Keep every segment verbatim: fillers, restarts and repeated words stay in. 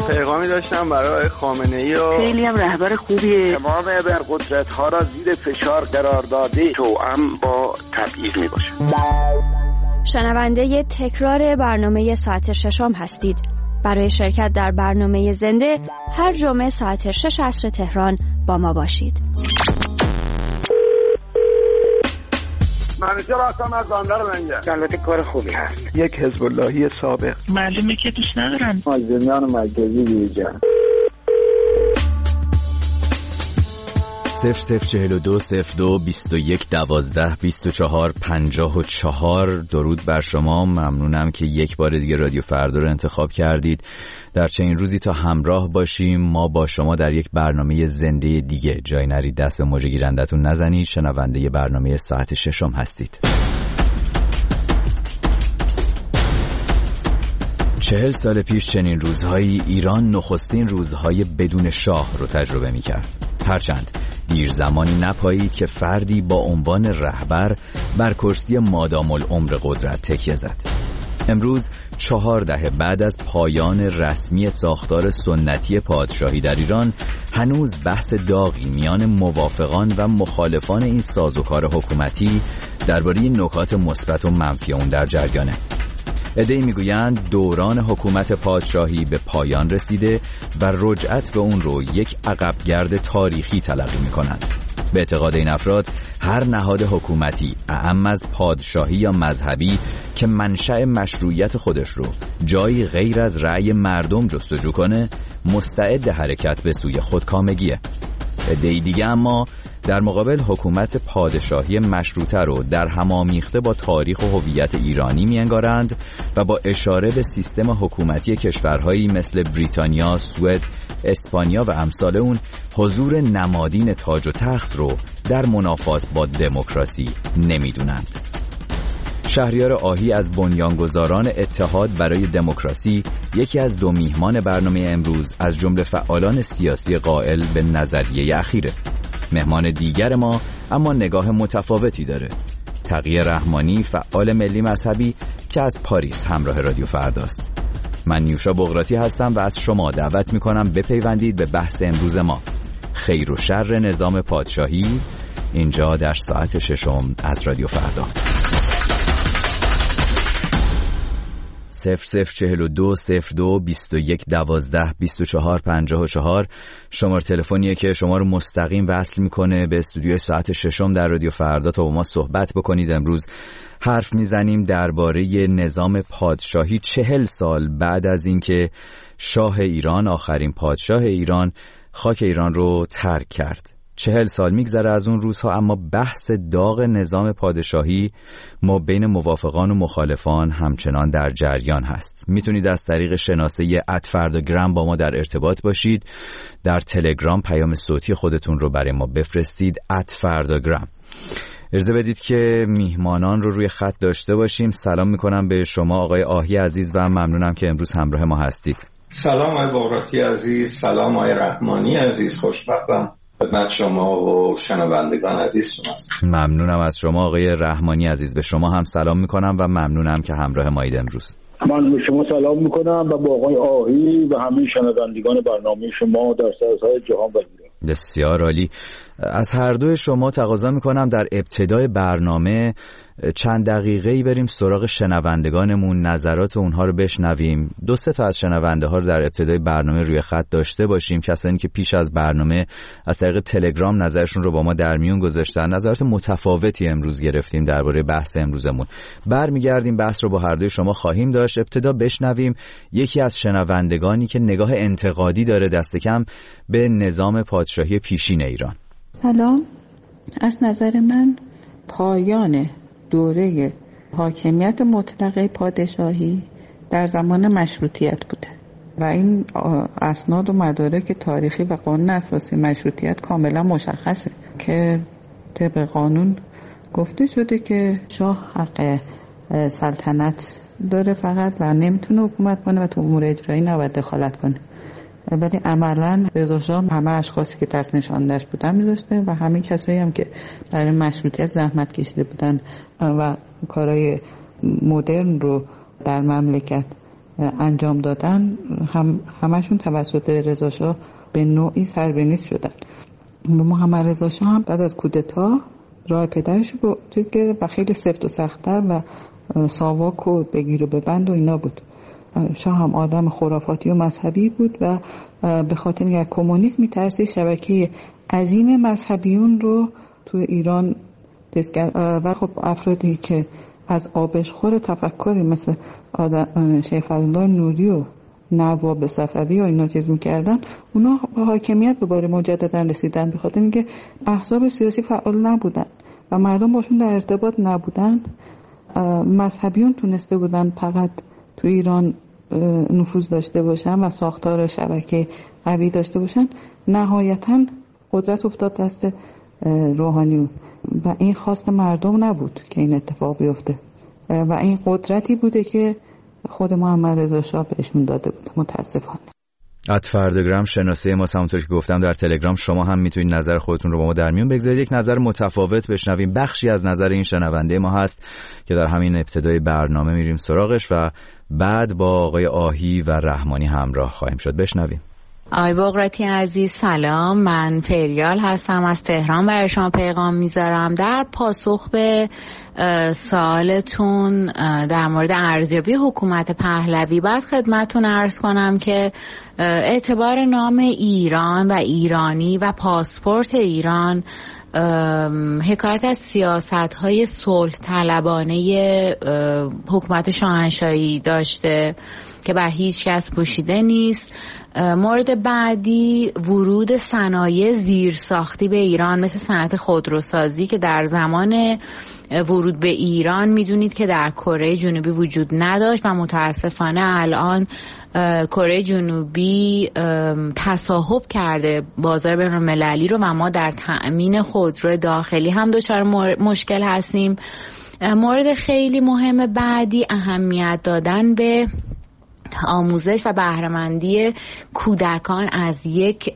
پیغامی داشتم برای خامنه‌ای و خیلی هم رهبر خوبیه. تمام ابرقدرت‌ها را زیر فشار قرار داده توأم با تبعیض میباشه. شنونده تکرار برنامه ساعت ششم هستید. برای شرکت در برنامه زنده هر جمعه ساعت شش عصر تهران با ما باشید. منوچهر هستم از بندر منجر. البته کار خوبی هست. یک حزب اللهی سابق. معلومه که دوست ندارن. مازندران مرکزی بیرجان. صفر صفر چهل و دو صفر دو بیست و یک دوازده بیست و چهار پنجاه و چهار. درود بر شما. ممنونم که یک بار دیگه رادیو فردا رو انتخاب کردید. در چنین روزی تا همراه باشیم. ما با شما در یک برنامه زنده دیگه. جای نرید، دست به مژه گیرندتون نزنید. شنونده برنامه ساعت ششم هستید. چهل سال پیش چنین روزهایی ایران نخستین روزهای بدون شاه رو تجربه می کرد. هرچند دیر زمانی نپایید که فردی با عنوان رهبر بر کرسی مادام العمر قدرت تکیه زد. امروز چهار دهه بعد از پایان رسمی ساختار سنتی پادشاهی در ایران هنوز بحث داغی میان موافقان و مخالفان این سازوکار حکومتی درباره نکات مثبت و منفی اون در جریانه. عده‌ای میگویند دوران حکومت پادشاهی به پایان رسیده و رجعت به اون رو یک عقبگرد تاریخی تلقی میکنند. به اعتقاد این افراد هر نهاد حکومتی اعم از پادشاهی یا مذهبی که منشأ مشروعیت خودش رو جایی غیر از رأی مردم جستجو کنه مستعد حرکت به سوی خودکامگیه. عده‌ای دیگه اما در مقابل حکومت پادشاهی مشروطه رو در همامیخته با تاریخ و هویت ایرانی می‌انگارند و با اشاره به سیستم حکومتی کشورهایی مثل بریتانیا، سوئد، اسپانیا و امثال اون حضور نمادین تاج و تخت رو در منافات با دموکراسی نمی‌دونند. شهریار آهی از بنیانگذاران اتحاد برای دموکراسی یکی از دو میهمان برنامه امروز از جمله فعالان سیاسی قائل به نظریه اخیره. مهمان دیگر ما اما نگاه متفاوتی داره. تقی رحمانی، فعال ملی مذهبی که از پاریس همراه رادیو فرداست. من نیوشا بغراتی هستم و از شما دعوت میکنم بپیوندید به بحث امروز ما، خیر و شر نظام پادشاهی، اینجا در ساعت ششم از رادیو فردا. صفر صفر چهل و دو صفر دو بیست و یک دوازده بیست و چهار پنجاه و چهار شماره تلفنیه که شما رو مستقیم وصل میکنه به استودیوی ساعت ششم در رادیو فردا تا با ما صحبت بکنید. امروز حرف میزنیم درباره نظام پادشاهی چهل سال بعد از اینکه شاه ایران، آخرین پادشاه ایران، خاک ایران رو ترک کرد. چهل سال میگذره از اون روزها، اما بحث داغ نظام پادشاهی ما بین موافقان و مخالفان همچنان در جریان هست. میتونید از طریق شناسه ات فرداگرام با ما در ارتباط باشید. در تلگرام پیام صوتی خودتون رو برای ما بفرستید ات فرداگرام. اجازه بدید که میهمانان رو روی خط داشته باشیم. سلام میکنم به شما آقای آهی عزیز و ممنونم که امروز همراه ما هستید. سلام آقای بغراتی عزیز، سلام آقای رحمانی عزیز، خوشبختم خدمت شما و شنوندگان عزیز شماست. ممنونم از شما آقای رحمانی عزیز. به شما هم سلام میکنم و ممنونم که همراه مایید امروز. من به شما سلام میکنم و با آقای آهی و همه شنوندگان برنامه شما در سراسر جهان و ایران. بسیار عالی. از هر دوی شما تقاضا میکنم در ابتدای برنامه چند دقیقه‌ای بریم سراغ شنوندگانمون، نظرات اونها رو بشنویم. دو سه تا از شنونده ها رو در ابتدای برنامه روی خط داشته باشیم، کسانی که پیش از برنامه از طریق تلگرام نظرشون رو با ما در میون گذاشتن. نظرات متفاوتی امروز گرفتیم درباره بحث امروزمون. برمیگردیم بحث رو با هر دوی شما خواهیم داشت. ابتدا بشنویم یکی از شنوندگانی که نگاه انتقادی داره دست کم به نظام پادشاهی پیشین ایران. سلام. از نظر من پایان دوره حاکمیت مطلقه پادشاهی در زمان مشروطیت بوده و این اسناد و مدارک تاریخی و قانون اساسی مشروطیت کاملا مشخصه که طبق قانون گفته شده که شاه حق سلطنت داره فقط و نمیتونه حکومت کنه و تو امور اجرایی نباید دخالت کنه، ولی عملا رضا شاه همه اشخاصی که دست نشانده‌اش بودن میذاشته و همه کسایی هم که برای مشروطیت زحمت کشیده بودن و کارهای مدرن رو در مملکت انجام دادن هم همشون توسط رضا شاه به نوعی سربنیز شدن. محمد رضا شاه هم بعد از کودتا راه پدرش رو گرفت و خیلی سفت و سخت‌تر و ساواک و بگیر و ببند و اینا بود. شاه هم آدم خرافاتی و مذهبی بود و به خاطر اینکه کمونیسم می‌ترسید شبکه عظیم مذهبیون رو تو ایران دستگر و خب افرادی که از آبشخور تفکری مثل شیخ فضلالله نوری و نواب صفوی و اینا چیز میکردن، اونا به حاکمیت دوباره مجددا رسیدن به خاطر اینکه احزاب سیاسی فعال نبودن و مردم باشون در ارتباط نبودن. مذهبیون تونسته بودن فقط تو ایران نفوذ داشته باشن و ساختار شبکه قوی داشته باشن. نهایتا قدرت افتاد دست روحانیون و این خواست مردم نبود که این اتفاق بیفته و این قدرتی بوده که خود محمد رضا شاه بهشون داده بود. متاسفانه. ات فردگرام شناسه ما، همونطور که گفتم در تلگرام شما هم میتونید نظر خودتون رو با ما در میون بگذارید. یک نظر متفاوت بشنویم. بخشی از نظر این شنونده ما هست که در همین ابتدای برنامه میریم سراغش و بعد با آقای آهی و رحمانی همراه خواهیم شد. بشنویم. آقای بقراتی عزیز سلام، من فریال هستم از تهران، برای شما پیغام میذارم. در پاسخ به سوالتون در مورد ارزیابی حکومت پهلوی باید خدمتتون عرض کنم که اعتبار نام ایران و ایرانی و پاسپورت ایران حکایت از سیاست‌های صلح طلبانه حکومت شاهنشاهی داشته که بر هیچ کس پوشیده نیست. مورد بعدی ورود صنایع زیرساختی به ایران مثل صنعت خودروسازی که در زمان ورود به ایران میدونید که در کره جنوبی وجود نداشت و متاسفانه الان کره جنوبی تصاحب کرده بازار بین‌المللی رو و ما در تأمین خودرو داخلی هم دچار مشکل هستیم. مورد خیلی مهم بعدی اهمیت دادن به آموزش و بهره‌مندی کودکان از یک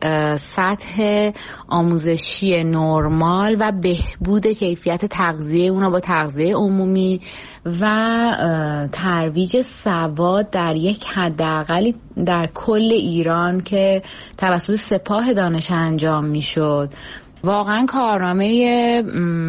سطح آموزشی نرمال و بهبود کیفیت تغذیه اونا با تغذیه عمومی و ترویج سواد در یک حداقلی در کل ایران که توسط سپاه دانش انجام میشد. واقعا کارنامه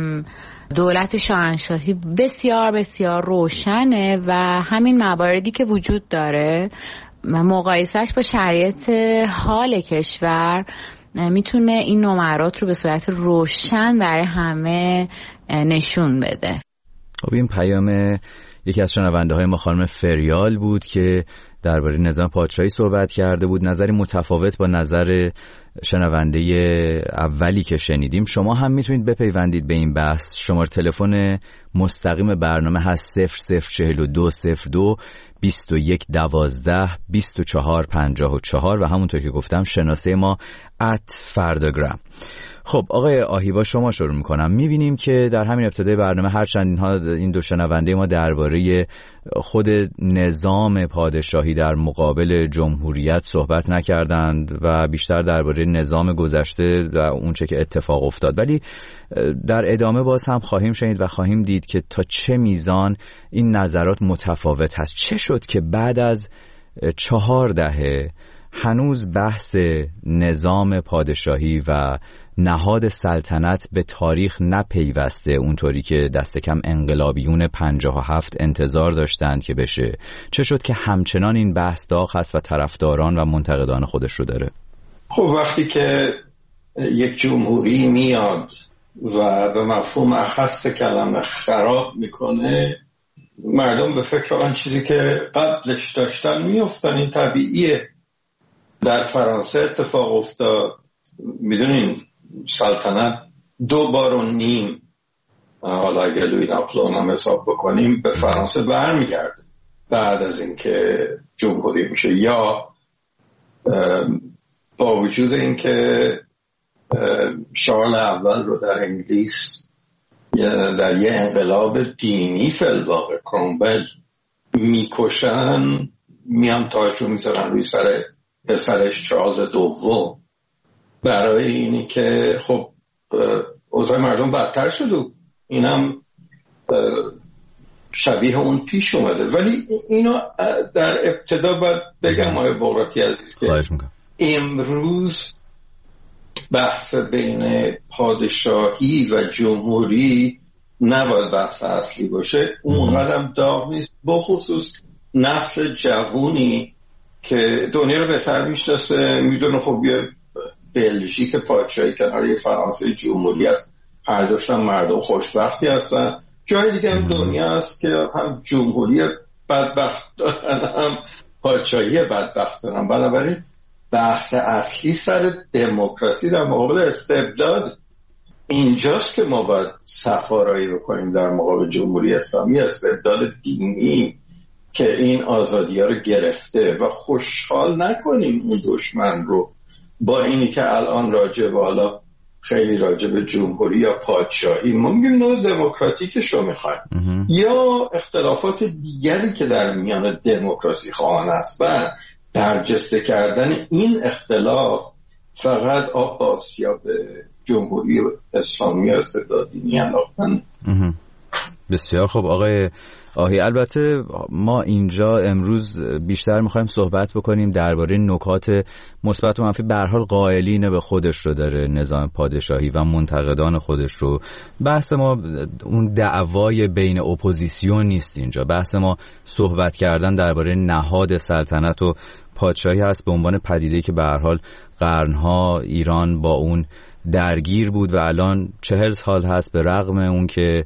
دولت شاهنشاهی بسیار بسیار روشنه و همین مواردی که وجود داره مقایسهش با شرایط حال کشور میتونه این نمرات رو به صورت روشن برای همه نشون بده. خب این پیام یکی از شنونده های ما خانم فریال بود که درباره نظام پادشاهی صحبت کرده بود، نظری متفاوت با نظر شنونده اولی که شنیدیم. شما هم میتونید بپیوندید به این بحث. شماره تلفن مستقیم برنامه هست صفر صفر چهل و دو صفر دو بیست و یک دوازده بیست و چهار پنجاه و چهار و همونطور که گفتم شناسه ما ات فردگرام. خب آقای آهی با شما شروع میکنم. میبینیم که در همین ابتدای برنامه هرچند اینها این دو شنونده ما درباره خود نظام پادشاهی در مقابل جمهوریت صحبت نکردند و بیشتر درباره نظام گذشته و اونچه که اتفاق افتاد، ولی در ادامه باز هم خواهیم شنید و خواهیم دید که تا چه میزان این نظرات متفاوت هست. چه شد که بعد از چهار دهه هنوز بحث نظام پادشاهی و نهاد سلطنت به تاریخ نپیوسته اونطوری که دست کم انقلابیون پنجاه و هفت انتظار داشتند که بشه؟ چه شد که همچنان این بحث داغ هست و طرفداران و منتقدان خودش رو داره؟ خب وقتی که یک جمهوری میاد و به مفهوم اخص کلمه خراب میکنه، مردم به فکر آن چیزی که قبلش داشتن میفتن. این طبیعیه. در فرانسه اتفاق افتاد. میدونین سلطنت دو بار و نیم، حالا اگه لوی ناپلئون هم حساب بکنیم، به فرانسه برمیگرده بعد از اینکه جمهوری میشه. یا با وجود اینکه شارل اول رو در انگلیس در یه انقلاب دینی فی‌الواقع کرومول میکشن، میان تاجو میذارن روی سر پسرش چارلز دوم، برای اینی که خب اوضاع مردم بدتر شد و اینم شبیه اون پیش اومده. ولی اینو در ابتدا باید بگم آقای بغراتی عزیز که امروز بحث بین پادشاهی و جمهوری نباید بحث اصلی باشه، اون قدم داغ نیست، بخصوص نسل جوونی که دنیا رو بهتر میشناسه، میدونه خب یه بلژیک پادشاهی کنار یه فرانسه جمهوری هست، هر دوشتن مردم خوشبختی هستن. جای دیگه هم دنیا هست که هم جمهوری بدبخت دارن هم پادشاهی بدبخت دارن. بنابراین بحث اصلی سر دموکراسی در مقابل استبداد اینجاست که ما باید سفارایی بکنیم در مقابل جمهوری اسلامی، استبداد دینی که این آزادی ها رو گرفته و خوشحال نکنیم اون دشمن رو با اینی که الان راجع به حالا خیلی راجع به جمهوری یا پادشاهی ما میگیم نوع دموکراتیکش رو میخوایم یا اختلافات دیگری که در میان دموکراسی خواهان هستن، برجسته کردن این اختلاف فقط آغاز یا به جمهوری اسلامی و استبدادی میانداختن. بسیار خوب آقای آهی، البته ما اینجا امروز بیشتر میخوایم صحبت بکنیم درباره نکات مثبت و منفی. به هر حال قائلین به خودش رو داره نظام پادشاهی و منتقدان خودش رو. بحث ما اون دعوای بین اپوزیسیون نیست، اینجا بحث ما صحبت کردن درباره نهاد سلطنت و پادشاهی هست به عنوان پدیده‌ای که به هر حال قرنها ایران با اون درگیر بود و الان چهل سال هست به رغم اون که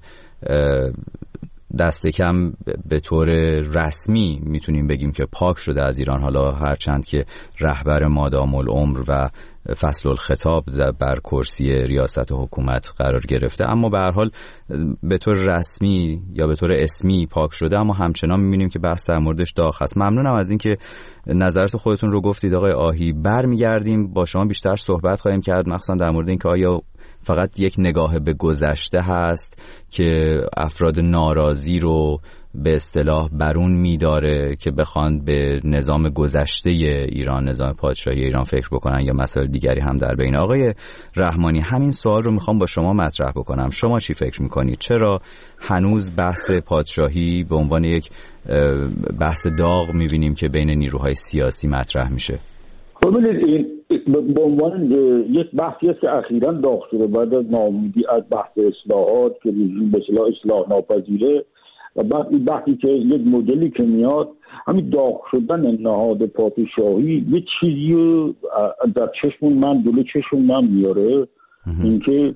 دست کم به طور رسمی میتونیم بگیم که پاک شده از ایران، حالا هرچند که رهبر مادام العمر و فصل الخطاب بر کرسی ریاست حکومت قرار گرفته، اما به هر حال به طور رسمی یا به طور اسمی پاک شده، اما همچنان میبینیم که بحث در موردش داغ هست. ممنونم از این که نظرات خودتون رو گفتید آقای آهی. برمیگردیم با شما بیشتر صحبت خواهیم کرد، مخصوصا در مورد این که آیا فقط یک نگاه به گذشته هست که افراد ناراضی رو به اصطلاح برون میداره که بخوان به نظام گذشته ایران، نظام پادشاهی ایران فکر بکنن یا مسائل دیگری هم در بین. آقای رحمانی، همین سوال رو میخوام با شما مطرح بکنم. شما چی فکر میکنید؟ چرا هنوز بحث پادشاهی به عنوان یک بحث داغ میبینیم که بین نیروهای سیاسی مطرح میشه؟ ببینید این به عنوان یک بحثی است که اخیراً داغ شده بعد از ناامیدی از بحث اصلاحات که رژیم به اصطلاح اصلاح ناپذیره و بعد این بحثی که یک مدلی که میاد همین داغ شدن نهاد پادشاهی یه چیزی در چشم من جلوی چشم من میاره، اینکه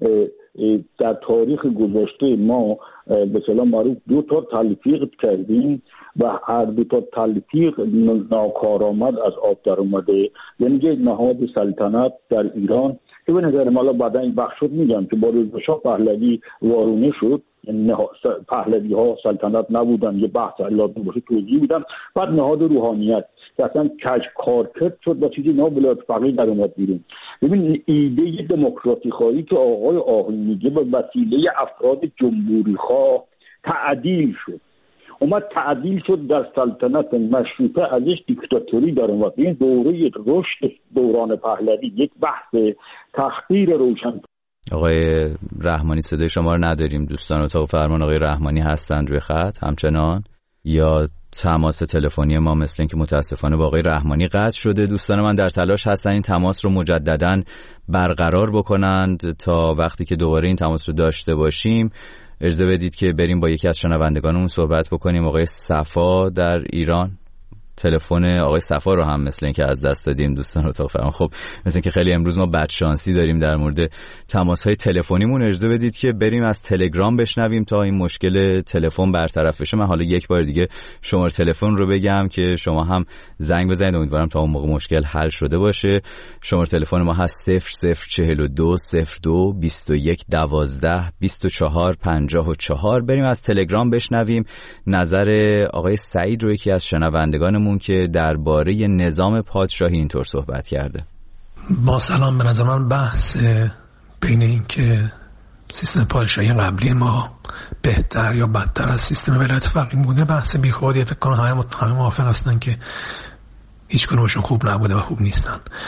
در تاریخ گذشته ما به اصطلاح معروف دو تا تلفیق کردیم و هر دو تا تلفیق ناکارآمد از آب در اومده. یعنی یک نهاد سلطنت در ایران که به نظر ما بعدا این بخش شد میگم که با رضاشاه پهلوی وارونه شد، پهلوی ها سلطنت نبودن، یه بحث لازم باشه توضیح میدم. بعد نهاد روحانیت که اصلا کج کارکرد شد و چیزی نابلاد فقیه در اومد بیرون. ببین ایده دموکراسی خواهی که آقای آهی میگه به وسیله افراد جمهوری خواه تعدیل شد، اومد تعدیل شد در سلطنت مشروطه ازش دیکتاتوری در اومد. این دوره رشد دوران پهلوی یک بحث تحقیر روشن. آقای رحمانی صدای شما رو نداریم. دوستان اتاق فرمان آقای رحمانی هستند روی خط همچنان یا تماس تلفنی ما مثل این که متاسفانه با آقای رحمانی قطع شده؟ دوستان من در تلاش هستن این تماس رو مجددا برقرار بکنند تا وقتی که دوباره این تماس رو داشته باشیم. اجازه بدید که بریم با یکی از شنوندگانمون صحبت بکنیم. آقای صفا در ایران. تلفن آقای صفا رو هم مثل این که از دست دادیم دوستان اتاق فرمان. خب مثل این که خیلی امروز ما بدشانسی داریم در مورد تماس‌های تلفنیمون. اجازه بدید که بریم از تلگرام بشنویم تا این مشکل تلفن برطرف بشه. من حالا یک بار دیگه شماره تلفن رو بگم که شما هم زنگ بزنید، امیدوارم تا اون موقع مشکل حل شده باشه. شماره تلفن ما هست صفر صفر چهل و دو صفر دو بیست و یک دوازده بیست و چهار پنجاه و چهار. بریم از تلگرام بشنویم نظر آقای سعید رو، یکی از شنوندگان که درباره نظام پادشاهی اینطور صحبت کرده. با سلام، به نظر من بحث بین این که سیستم پادشاهی قبلی ما بهتر یا بدتر از سیستم ولایت فقیه بوده بحث بیخودیه. فکر کنم همه همه موافق هستن که هیچ کدومشون خوب نبوده و خوب نیستن.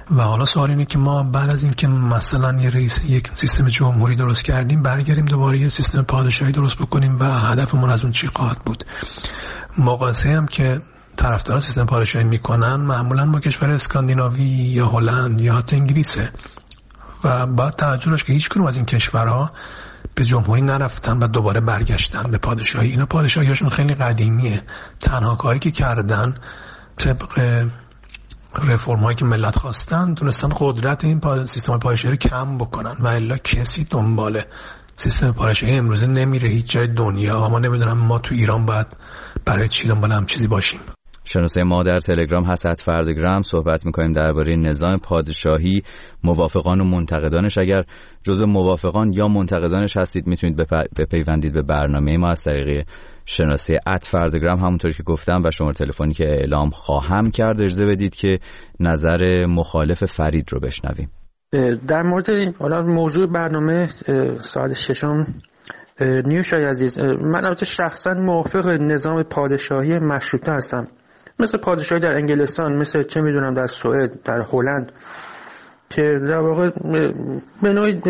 و حالا سوال اینه که ما بعد از اینکه مثلا یه رئیس یک سیستم جمهوری درست کردیم برگردیم دوباره یه سیستم پادشاهی درست بکنیم و هدفمون از اون چی خواهد بود. مقایسه هم که طرفداران سیستم پادشاهی میکنن معمولا با کشور اسکاندیناوی یا هلند یا حتی انگلیسه و باید توجه داشت که هیچ کدوم از این کشورها به جمهوری نرفتن و دوباره برگشتن به پادشاهی. اینا پادشاهیشون خیلی قدیمیه. تنها کاری که کردن طبق رفرم هایی که ملت خواستن تونستن قدرت این سیستم پادشاهی رو کم بکنن و الا کسی دنبال سیستم پادشاهی امروزه نمیره هیچ جای دنیا. ما نمیدونم ما تو ایران باید برای چی دنبال هم چیزی باشیم. شناسه ما در تلگرام حسد فردگرام صحبت میکنیم درباره نظام پادشاهی، موافقان و منتقدانش. اگر جزو موافقان یا منتقدانش هستید میتونید بپیوندید به برنامه ما از طریق شناسه ات فردگرام همونطوری که گفتم و شماره تلفنی که اعلام خواهم کرد اجازه بدید که نظر مخالف فرید رو بشنویم. در مورد حالا موضوع برنامه ساعت ششم نیوشای عزیز، من البته شخصا موافق نظام پادشاهی مشروطه هستم، مثل پادشاهی در انگلستان، مثل چه میدونم در سوئد، در هلند، که در واقع به نوعی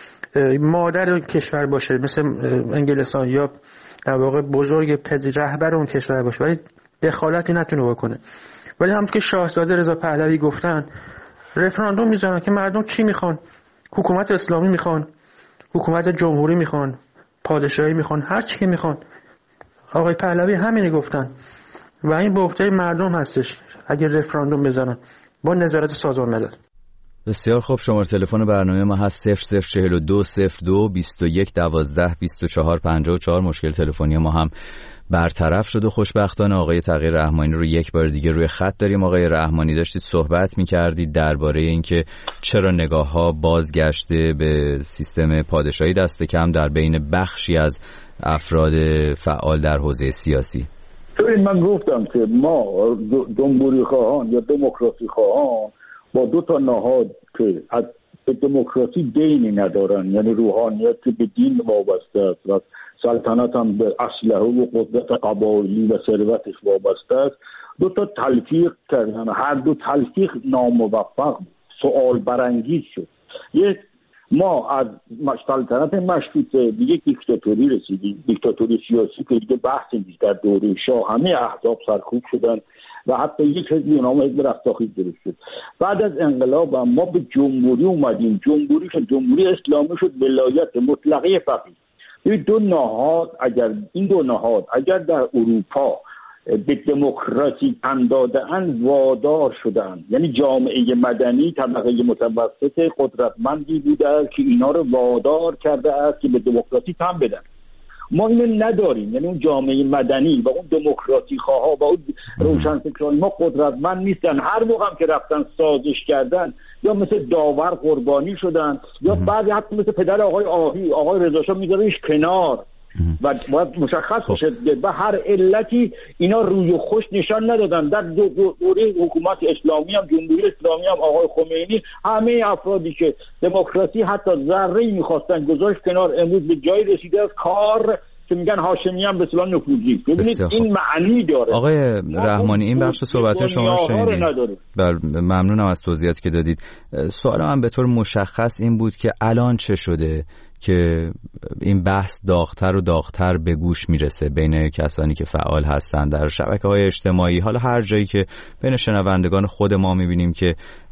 مادر کشور باشه مثل انگلستان یا در واقع بزرگ رهبر اون کشور باشه ولی دخالتی نتونه بکنه. ولی هم که شاهزاده رضا پهلوی گفتن رفراندوم میذارن که مردم چی میخوان، حکومت اسلامی میخوان، حکومت جمهوری میخوان، پادشاهی میخوان، هر چی که میخوان. آقای پهلوی همینی گفتن و این به عهده مردم هستش اگر رفراندوم بذارن با نظارت سازمان ملل. بسیار خوب. شماره تلفن برنامه ما هست صفر صفر چهل و دو صفر دو بیست و یک دوازده بیست و چهار پنجاه و چهار. مشکل تلفنی ما هم برطرف شد و خوشبختانه آقای تغییر رحمانی رو یک بار دیگه روی خط داریم. آقای رحمانی داشتید صحبت می‌کردید درباره اینکه چرا نگاه‌ها بازگشته به سیستم پادشاهی دست کم در بین بخشی از افراد فعال در حوزه سیاسی. من گفتم که ما جمهوری خواهان یا دموکراسی خواهان با دو تا نهاد که از دموکراسی دینی ندارن، یعنی روحانیت که به دین وابسته است و سلطنت هم به اسلحه و قدرت قبایلی و ثروتش وابسته است، دو تا تلفیق کردن. هر دو تلفیق ناموفق، سوال برانگیز شد. یک، ما از سلطنت مشروطه به یک دیکتاتوری رسیدیم، دیکتاتوری سیاسی که دیگه بحثی نیست. در دوره شاه همه احزاب سرکوب شدن و حتی یک حزبی نام حزب رستاخیز درست شد. بعد از انقلاب ما به جمهوری اومدیم، جمهوری شد، جمهوری اسلامی شد، ولایت مطلقه فقیه. این دو نهاد اگر این دو نهاد اگر در اروپا به دموکراسی تن داده‌اند وادار شدند، یعنی جامعه مدنی طبقه متوسط قدرتمندی بوده است که اینا رو وادار کرده است که به دموکراسی تن بدن. ما اینو نداریم، یعنی اون جامعه مدنی و اون دموکراسی خواها و اون روشنفکران ما قدرتمند نیستن. هر موقع هم که رفتن سازش کردن یا مثل داور قربانی شدن یا بعضی حتی مثل پدر آقای آهی آقای رضا شاه میذاریش کنار و باید مشخص بشه و هر علتی اینا روی خوش نشان ندادن. در دوره حکومت اسلامی هم جمهوری اسلامی هم آقای خمینی همه افرادی که دموکراسی حتی ذره‌ای می‌خواستن گذاشت کنار، امروز به جای رسیده از کار که میگن هاشمیان به اصطلاح نفوذی. ببینید این معنی داره. آقای رحمانی این بخش صحبت شما رو شنیدید. بله ممنونم از توضیحاتی که دادید. سوال من به طور مشخص این بود که الان چه شده که این بحث داغ‌تر و داغ‌تر به گوش میرسه بین کسانی که فعال هستند در شبکه‌های اجتماعی، حالا هر جایی که بین شنوندگان خود ما می‌بینیم که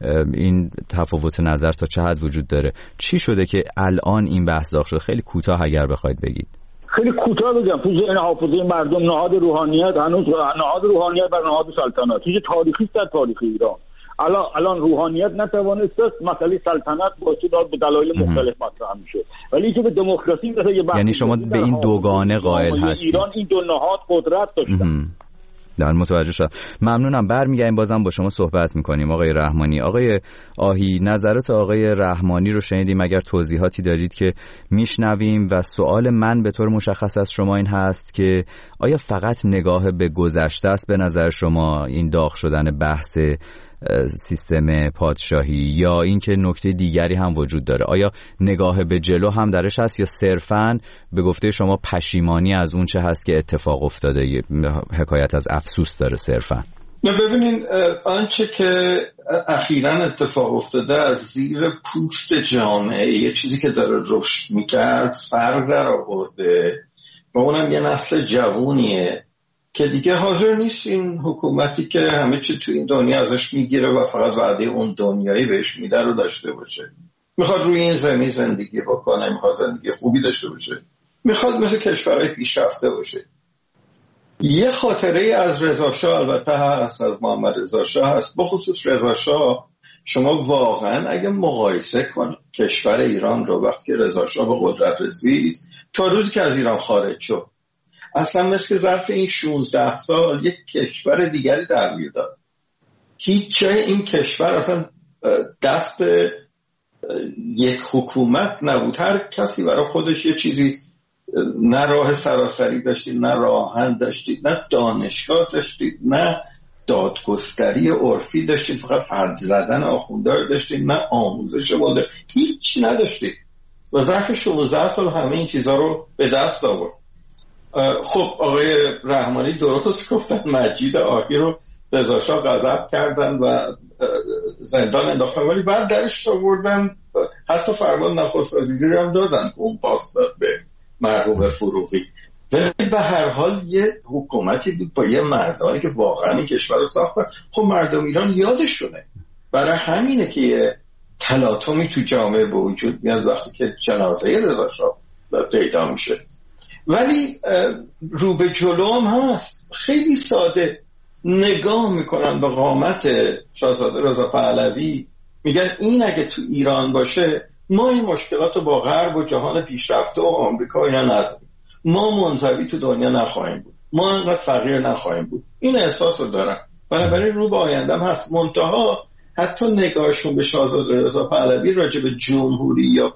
این تفاوت نظر تا چه حد وجود داره. چی شده که الان این بحث داغ شده؟ خیلی کوتاه اگر بخواید بگید. خیلی کوتاه بگم، تو ذهن حافظه مردم نهاد روحانیت هنوز نهاد روحانیت بر نهاد سلطنت چیز تاریخی است در تاریخ ایران. الان الان روحانیت نتوانست مسئله سلطنت باعث داد به دلایل مختلف مطرح میشه، ولی که به دموکراسی مثلا یه بحث، یعنی شما به این دوگانه قائل هستید. ایران این دو نهاد قدرت داشتن. در متوجه شدم. ممنونم. برمیگردیم بازم با شما صحبت میکنیم آقای رحمانی. آقای آهی نظرات آقای رحمانی رو شنیدیم، اگر توضیحاتی دارید که میشنویم و سوال من به طور مشخص از شما این هست که آیا فقط نگاه به گذشته است به نظر شما این داغ شدن بحث سیستم پادشاهی یا اینکه نکته دیگری هم وجود داره؟ آیا نگاه به جلو هم درش هست یا صرفاً به گفته شما پشیمانی از اون چه هست که اتفاق افتاده، حکایت از افسوس داره صرفاً؟ ببینین آنچه که اخیراً اتفاق افتاده از زیر پوست جامعه یه چیزی که داره رشد میکرد سر در آورده و اونم یه نسل جوونیه که دیگه حاضر نیست این حکومتی که همه چی تو این دنیا ازش میگیره و فقط وعده اون دنیایی بهش میده رو داشته باشه. میخواد روی این زمین زندگی بکنه، میخواد زندگی خوبی داشته باشه، میخواد مثل کشورهای پیشرفته باشه. یه خاطره از رضا شاه البته هست، از محمد رضا شاه هست. بخصوص رضا شاه شما واقعا اگه مقایسه کنید کشور ایران رو وقتی که رضا شاه به قدرت رسید تا روزی که از ایران خارج شد، اصلا مثل ظرف این شانزده سال یک کشور دیگری تغییر داد. هیچ جای این کشور اصلا دست یک حکومت نبود، هر کسی برای خودش یه چیزی، نه راه سراسری داشتید، نه راهن داشتید، نه دانشگاه داشتید، نه دادگستری عرفی داشتید، فقط حد زدن آخوندار داشتید، نه آموزش بوده، هیچ نداشتید و ظرف شانزده سال همه این چیزها رو به دست آورد. خب آقای رحمانی درست گفتن، مجید آهی رو رضا شاه غضب کردن و زندان انداختن، ولی بعد درش آوردن، حتی فرمان نخست وزیری هم دادن که اون پاس داد به مرحوم فروغی. ولی به هر حال یه حکومتی بود با یه مردانی که واقعا این کشور رو ساختن. خب مردم ایران یادشونه، برای همینه که یه تلاطمی تو جامعه به وجود میاد وقتی که جنازه رضا شاه پیدا میشه. ولی رو به جلو هم هست، خیلی ساده نگاه میکنن به قامت شاهزاده رضا پهلوی، میگن این اگه تو ایران باشه ما این مشکلات رو با غرب و جهان پیشرفته و آمریکا اینا نداریم، ما منزوی تو دنیا نخواهیم بود، ما انقدر فقیر نخواهیم بود. این احساس رو دارن، بنابراین رو به آیندهم هست. منتها حتی نگاهشون به شاهزاده رضا پهلوی راجع به جمهوری یا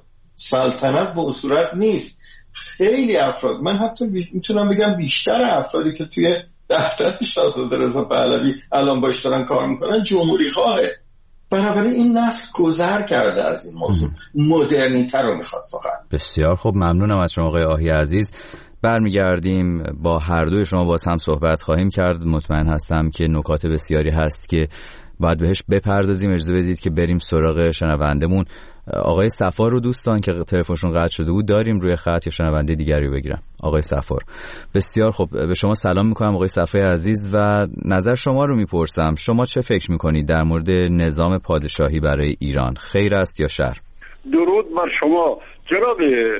سلطنت به اون صورت نیست. خیلی افراد، من حتی میتونم بگم بیشتر افرادی که توی دفتر شاهزاده رضا پهلوی الان باش دارن کار میکنن جمهوری خواهه. بنابراین این نسل گذر کرده از این موضوع، مدرنیته رو میخواد فقط. بسیار خوب، ممنونم از شما آقای آهی عزیز. برمیگردیم با هر دوی شما باز هم صحبت خواهیم کرد. مطمئن هستم که نکات بسیاری هست که باید بهش بپردازیم. اجازه بدید که بریم سراغ شنوندمون. آقای صفار رو دوستان که تلفنشون قطع شده بود داریم روی خط، یا شنونده دیگری رو بگیرم. آقای صفار، بسیار خوب، به شما سلام میکنم آقای صفای عزیز و نظر شما رو میپرسم. شما چه فکر میکنید در مورد نظام پادشاهی برای ایران؟ خیر است یا شر؟ درود بر شما جناب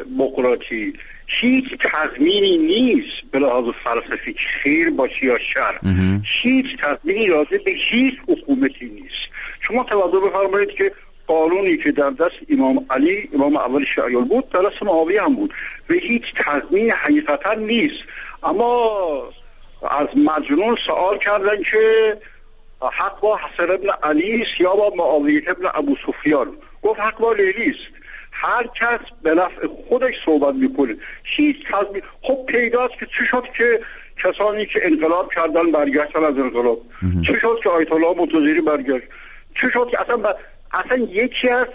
مقراطی. هیچ تضمینی نیست به لحاظ فلسفی خیر باشه یا شر. هیچ تضمینی راجع به هیچ حکومتی نیست. شما توجه بفرمایید که قانونی که در دست امام علی، امام اول شیعیان بود، در دست معاویه هم بود و هیچ تضمین حقیقتا نیست. اما از مجنون سوال کردن که حق با حسن ابن علی است یا با معاویه ابن ابو سفیان؟ گفت حق با لیلی است. هر کس به نفع خودش صحبت میکنه، هیچ تضمین. خب پیداست که چی شد که کسانی که انقلاب کردن برگشتن از انقلاب؟ چی شد که آیت الله منتظری برگشت؟ چی شد که اصلا ب... اصلا یکی از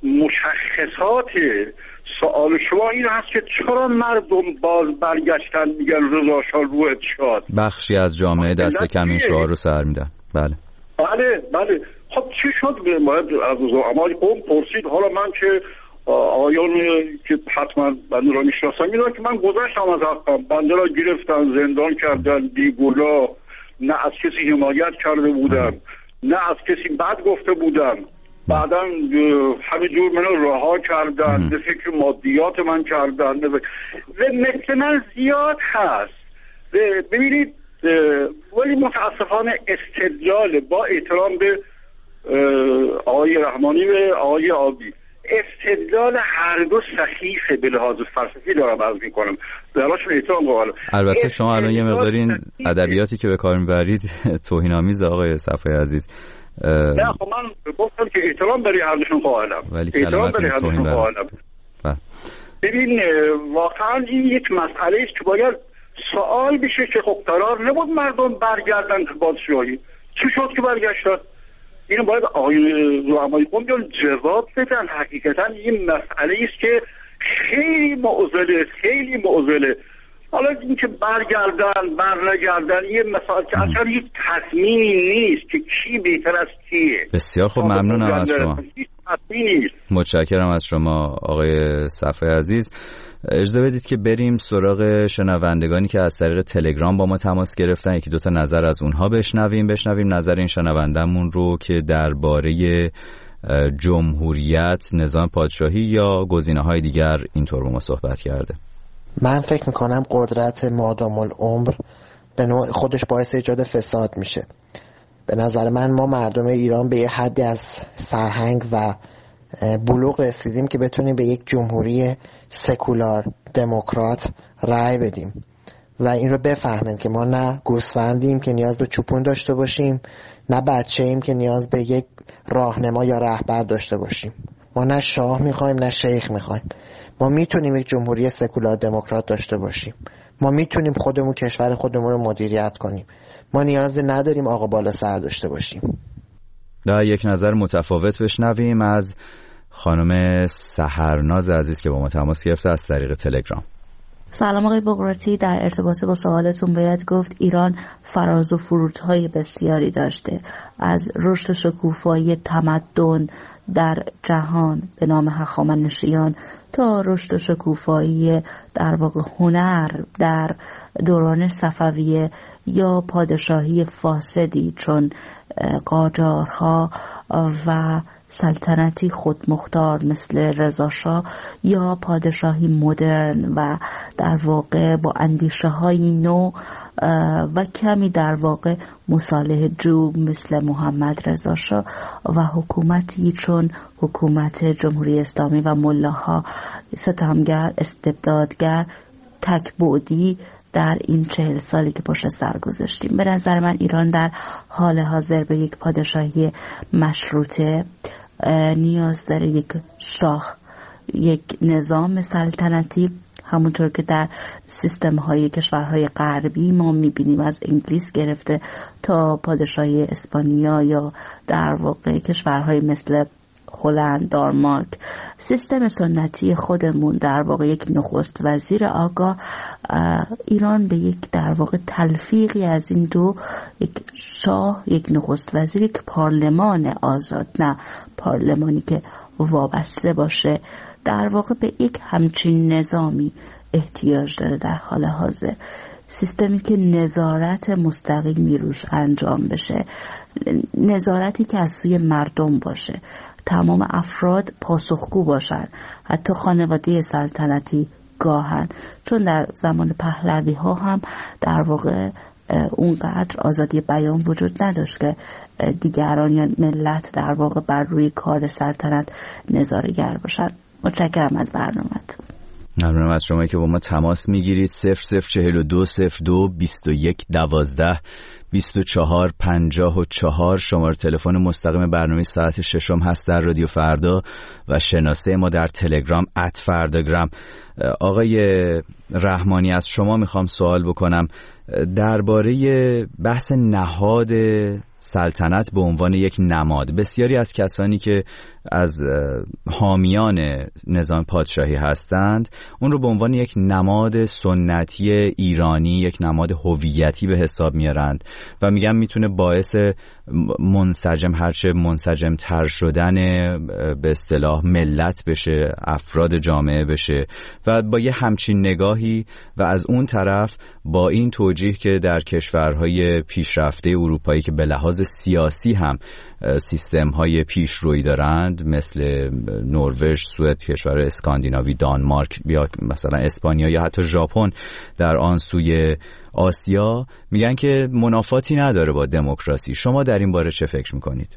مشخصات سوال شما این هست که چرا مردم باز برگشتن میگن رضا شاه روحت شاد؟ بخشی از جامعه دست کم این شعار رو سر میدن. بله بله بله. خب چی شد؟ باید از زعمای قوم پرسید. حالا من که آیان که حتما بنده را میشناسم میدونم که من گذشتم از حقم، بنده را گرفتن، زندان کردن، بیگناه، نه از کسی حمایت کرده بودم، نه از کسی بد گفته بودم، بعدا همینجور منو رها کردن، به فکر مادیات من کردن و مثل من زیاد هست. ببینید ولی متاسفانه استدلال، با احترام به آقای رحمانی و آقای آبی، استدلال هر دو سخیفه به لحاظ فلسفی دارم عرض میکنم، دراشون احترام قائلم. البته شما الان یه مقدار این ادبیاتی که به کار میبرید توهین‌آمیز آقای صفای عزیز. نه خب من گفتم که احترام برای هر دوشون قائلم، احترام برای هر دوشون قائلم. ببین واقعا این یک مسئله است که باید سوال بشه که خب قرار نبود مردم برگردن به پادشاهی، چی شد که برگشتن؟ اینو باید آقای زعمای قوم جواب بدن. حقیقتا این مسئله است که خیلی معضله، خیلی معضله. حالا اینکه برگردن برنگردن یه مثال که اصلا یک تصمیمی نیست که کی بهتر از کیه. بسیار خوب، ممنونم از شما. متشکرم از شما آقای صفای عزیز. اجازه بدید که بریم سراغ شنوندگانی که از طریق تلگرام با ما تماس گرفتن، یکی دوتا نظر از اونها بشنویم بشنویم نظر این شنوندمون رو که درباره جمهوریت، نظام پادشاهی یا گزینه‌های دیگر اینطور با ما صحبت کرده. من فکر میکنم قدرت مادام العمر به نوع خودش باعث ایجاد فساد میشه. به نظر من ما مردم ایران به یه حدی از فرهنگ و بلوغ رسیدیم که بتونیم به یک جمهوری سکولار دموکرات رأی بدیم و این رو بفهمیم که ما نه گوسفندیم که نیاز به چوپون داشته باشیم، نه بچه ایم که نیاز به یک راهنما یا رهبر داشته باشیم. ما نه شاه میخوایم نه شیخ میخوایم. ما میتونیم یک جمهوری سکولار دموکرات داشته باشیم. ما میتونیم خودمون کشور خودمون رو مدیریت کنیم. ما نیاز نداریم آقا بالا سر داشته باشیم. در یک نظر متفاوت بشنویم از خانم سحرناز عزیز که با ما تماس گرفته از طریق تلگرام. سلام آقای بقراطی، در ارتباط با سوالتون باید گفت ایران فراز و فرودهای بسیاری داشته، از رشد شکوفایی تمدن در جهان به نام هخامنشیان تا رشد شکوفایی در واقع هنر در دوران صفویه یا پادشاهی فاسدی چون قاجارها و سلطنتی خودمختار مثل رضاشاه یا پادشاهی مدرن و در واقع با اندیشه های نو و کمی در واقع مصالح جو مثل محمد رضاشاه و حکومتی چون حکومت جمهوری اسلامی و ملاها ستمگر، استبدادگر، تکبعدی در این چهل سالی که پشت سر گذاشتیم. به نظر من ایران در حال حاضر به یک پادشاهی مشروطه نیاز داره، یک شاه، یک نظام سلطنتی، همونطور که در سیستم های کشورهای غربی ما میبینیم از انگلیس گرفته تا پادشاهی اسپانیا یا در واقع کشورهای مثل هلند، دانمارک. سیستم سنتی خودمون در واقع یک نخست وزیر آگاه، ایران به یک در واقع تلفیقی از این دو، یک شاه، یک نخست وزیر، یک پارلمان آزاد، نه پارلمانی که وابسته باشه، در واقع به یک همچین نظامی احتیاج داره در حال حاضر. سیستمی که نظارت مستقیمی روش انجام بشه، نظارتی که از سوی مردم باشه، تمام افراد پاسخگو باشن، حتی خانواده سلطنتی گاهن، چون در زمان پهلوی ها هم در واقع اونقدر آزادی بیان وجود نداشت که دیگران یا ملت در واقع بر روی کار سلطنت نظاره‌گر باشن. متشکرم از برنامه‌تون. ممنونم از شما که با ما تماس میگیرید. صفر صفر چهل و دو صفر دو بیست و یک دوازده بیست و چهار پنجاه و چهار شماره تلفن مستقیم برنامه ساعت ششم هست در رادیو فردا و شناسه ما در تلگرام ات فرداگرام. آقای رحمانی از شما میخوام سوال بکنم درباره بحث نهاد سلطنت به عنوان یک نماد. بسیاری از کسانی که از حامیان نظام پادشاهی هستند اون رو به عنوان یک نماد سنتی ایرانی، یک نماد هویتی به حساب میارند و میگن میتونه باعث منسجم هرچه منسجم تر شدن به اصطلاح ملت بشه، افراد جامعه بشه و با یه همچین نگاهی و از اون طرف با این توجیه که در کشورهای پیشرفته اروپایی که به لحاظ سیاسی هم سیستم‌های پیشرویی دارند مثل نروژ، سوئد، کشور اسکاندیناوی، دانمارک یا مثلا اسپانیا یا حتی ژاپن در آن سوی آسیا، میگن که منافاتی نداره با دموکراسی. شما در این باره چه فکر میکنید؟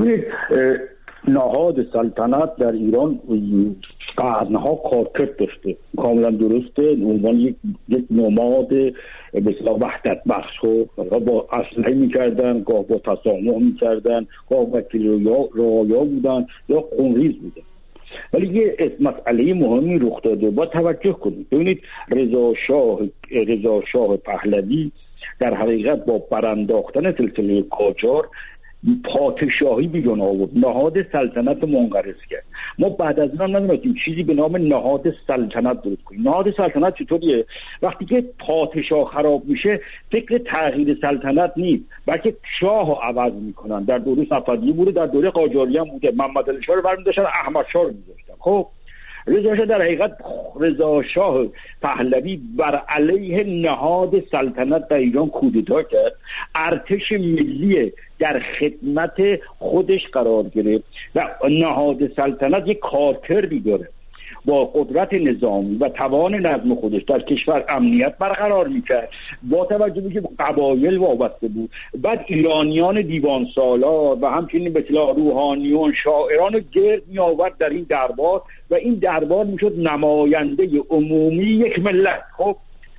نهاد سلطنت در ایران قرنها کارکرد داشته، کاملا درسته، عنوان یک یک نماد به اصطلاح وحدت بخش ها با اسلحه میکردن، گاه با تسامح میکردن، گاه وکیل رعایا بودن یا خونریز بودن. ولی یه مسئله مهمی رخ داده، با توجه کنید. ببینید رضا شاه رضا شاه پهلوی در حقیقت با برانداختن سلسله قاجار پادشاهی بیرون آورد، نهاد سلطنت منقرض کرد. ما بعد از اون ندونستیم چیزی به نام نهاد سلطنت درست کنیم. نهاد سلطنت چطوریه؟ وقتی که پادشاه خراب میشه فکر تغییر سلطنت نیست، بلکه شاه رو عوض میکنن. در دوره صفوی بوده، در دوره قاجاری هم بوده، محمد علی شاه رو برمی داشتن، احمد شاه رو میذاشتن. خب رضا شاه در حقیقت رضا شاه پهلوی بر علیه نهاد سلطنت در ایران کودتا کرد، ارتش ملی در خدمت خودش قرار گرفت و نهاد سلطنت یک کارکردی داره، با قدرت نظامی و توان نظم خودش در کشور امنیت برقرار میکرد، با توجه به قبایل وابسته بود. بعد ایرانیان دیوان سالار و همچنین به اصطلاح روحانیون، شاعران رو گرد می آورد در این دربار و این دربار میشد نماینده عمومی یک ملت. خب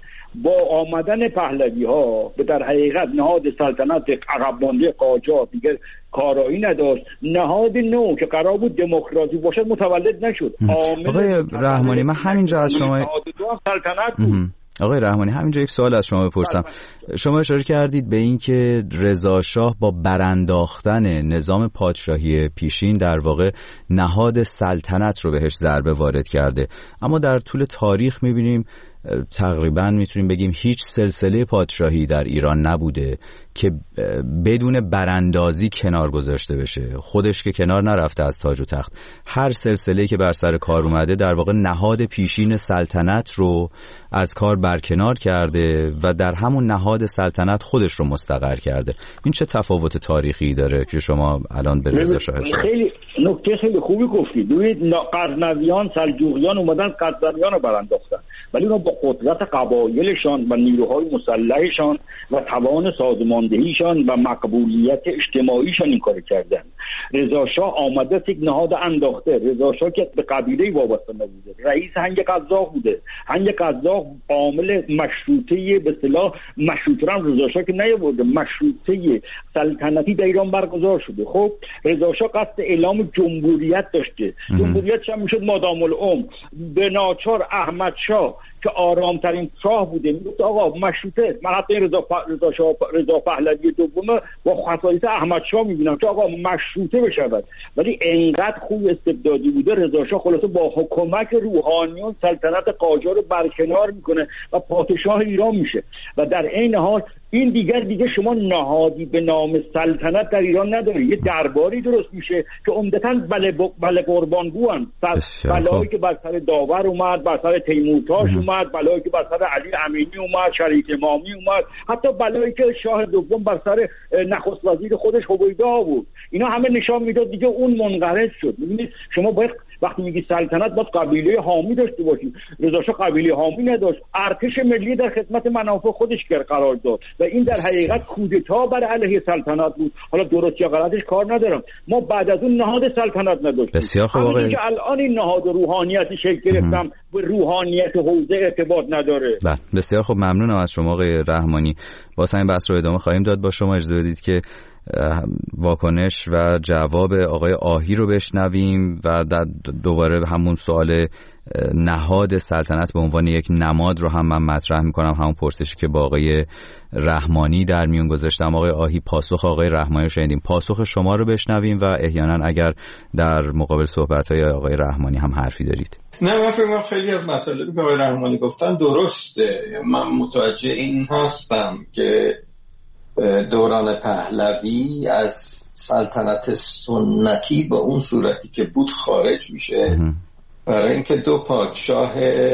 با آمدن پهلوی ها به در حقیقت نهاد سلطنت عقب مانده قاجار دیگه کارایی نداشت، نهاد نو که قرار بود دموکراسی باشد متولد نشد. آقای رحمانی من همینجا از شما سلطنت بود. آقای رحمانی همینجا یک سوال از شما بپرسم. شما اشاره کردید به این که رضا شاه با برانداختن نظام پادشاهی پیشین در واقع نهاد سلطنت رو بهش ضربه وارد کرده، اما در طول تاریخ می‌بینیم تقریبا میتونیم بگیم هیچ سلسله پادشاهی در ایران نبوده که بدون براندازی کنار گذاشته بشه. خودش که کنار نرفته از تاج و تخت، هر سلسله‌ای که بر سر کار اومده در واقع نهاد پیشین سلطنت رو از کار برکنار کرده و در همون نهاد سلطنت خودش رو مستقر کرده. این چه تفاوت تاریخی داره که شما الان به رضا شاه خیلی نکته خیلی خوبی گفتید. دوید قرنویان، سلجوقیان اومدن قزوینیان رو برانداختن، ولی اونا با قدرت قبایلشان و نیروهای مسلحشان و توان سازماندهیشان و مقبولیت اجتماعیشان این کار کردن. رضا شاه آمده یک نهاد انداخته. رضا شاه که به قبیله وابسته نبوده، رئیس هنگ قزاق بوده. هنگ قزاق عامل مشروطه به اصطلاح مشروطه هم رضا شاه که نیاورده، مشروطه سلطنتی در ایران برگزار شده. خب رضا شاه قصد اعلام جمهوریت داشته، جمهوریتش هم میشد مادام العمر. به ناچار احمد شاه که آرامترین شاه بوده میگفت آقا مشروطه، من حتی رضا رضا شاه رضا پهلوی دوم با خصایص احمد شاه میبینم که آقا مشروطه بشود، ولی انقدر خوب استبدادی بوده رضا شاه خلاصه با حکومت روحانیون سلطنت قاجار رو برکنار میکنه و پادشاه ایران میشه. و در عین حال این دیگر دیگه شما نهادی به نام سلطنت در ایران نداری، یه درباری درست میشه که عمدتاً بله بله قربانگوان، بلایی که بر سر داور اومد، بر سر تیمورتاش اومد، بلایی که بر سر علی امینی اومد، شریک امامی اومد، حتی بلایی که شاه دوم بر سر نخست وزیر خودش هویدا بود. اینا همه نشان میداد دیگه اون منقرض شد. میبینید شما باید وقتی میگی سلطنت باید قبیله حامی داشته باشی. رضا شاه قبیله حامی نداشت، ارتش ملی در خدمت منافع خودش قرار داد و این در حقیقت کودتا بر علیه سلطنت بود. حالا درست یا غلطش کار ندارم، ما بعد از اون نهاد سلطنت نداشتیم. بسیار خوب آقای که الان این نهاد روحانیتی شکل گرفتم به روحانیت حوزه ارتباط نداره. بله بسیار خوب، ممنونم از شما آقای رحمانی. واسه این بحث رو ادامه خواهیم داد. با شما اجازه بدید که واکنش و جواب آقای آهی رو بشنویم و در دوباره همون سوال نهاد سلطنت به عنوان یک نماد رو هم من مطرح میکنم، همون پرسشی که با آقای رحمانی در میون گذاشتم. آقای آهی پاسخ آقای رحمانی رو شنیدیم، پاسخ شما رو بشنویم و احیانا اگر در مقابل صحبت‌های آقای رحمانی هم حرفی دارید. نه من فکر کنم خیلی از مسائلی که آقای رحمانی گفتن درسته. من متوجه این هستم که دوران پهلوی از سلطنت سنتی به اون صورتی که بود خارج میشه برای اینکه دو پادشاه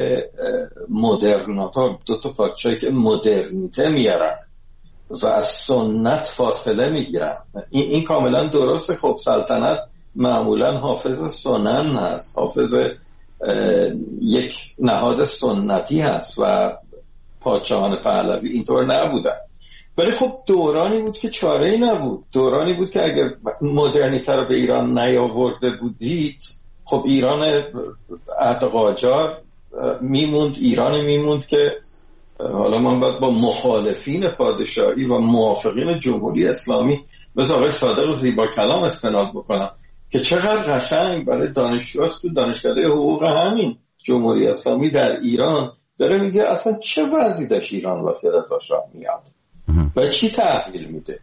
مدرناتور، دو تا پادشاهی که مدرنیته میارن و از سنت فاصله میگیرن. این, این کاملا درسته. خب سلطنت معمولا حافظ سنن هست، حافظ یک نهاد سنتی هست و پادشاهان پهلوی اینطور نبودن. ولی خب دورانی بود که چاره‌ای نبود، دورانی بود که اگر مدرنیته رو به ایران نیاورده بودید خب ایران عهد قاجار میموند، ایرانی میموند که حالا من باید با مخالفین پادشاهی و موافقین جمهوری اسلامی مثل آقای صادق زیبا کلام استناد بکنم که چقدر قشنگ برای دانشجوهاست تو دانشکده حقوق همین جمهوری اسلامی در ایران داره میگه اصلا چه وضعی داشت ایران وقتی رضا شاه میاد و چی تحویل میده.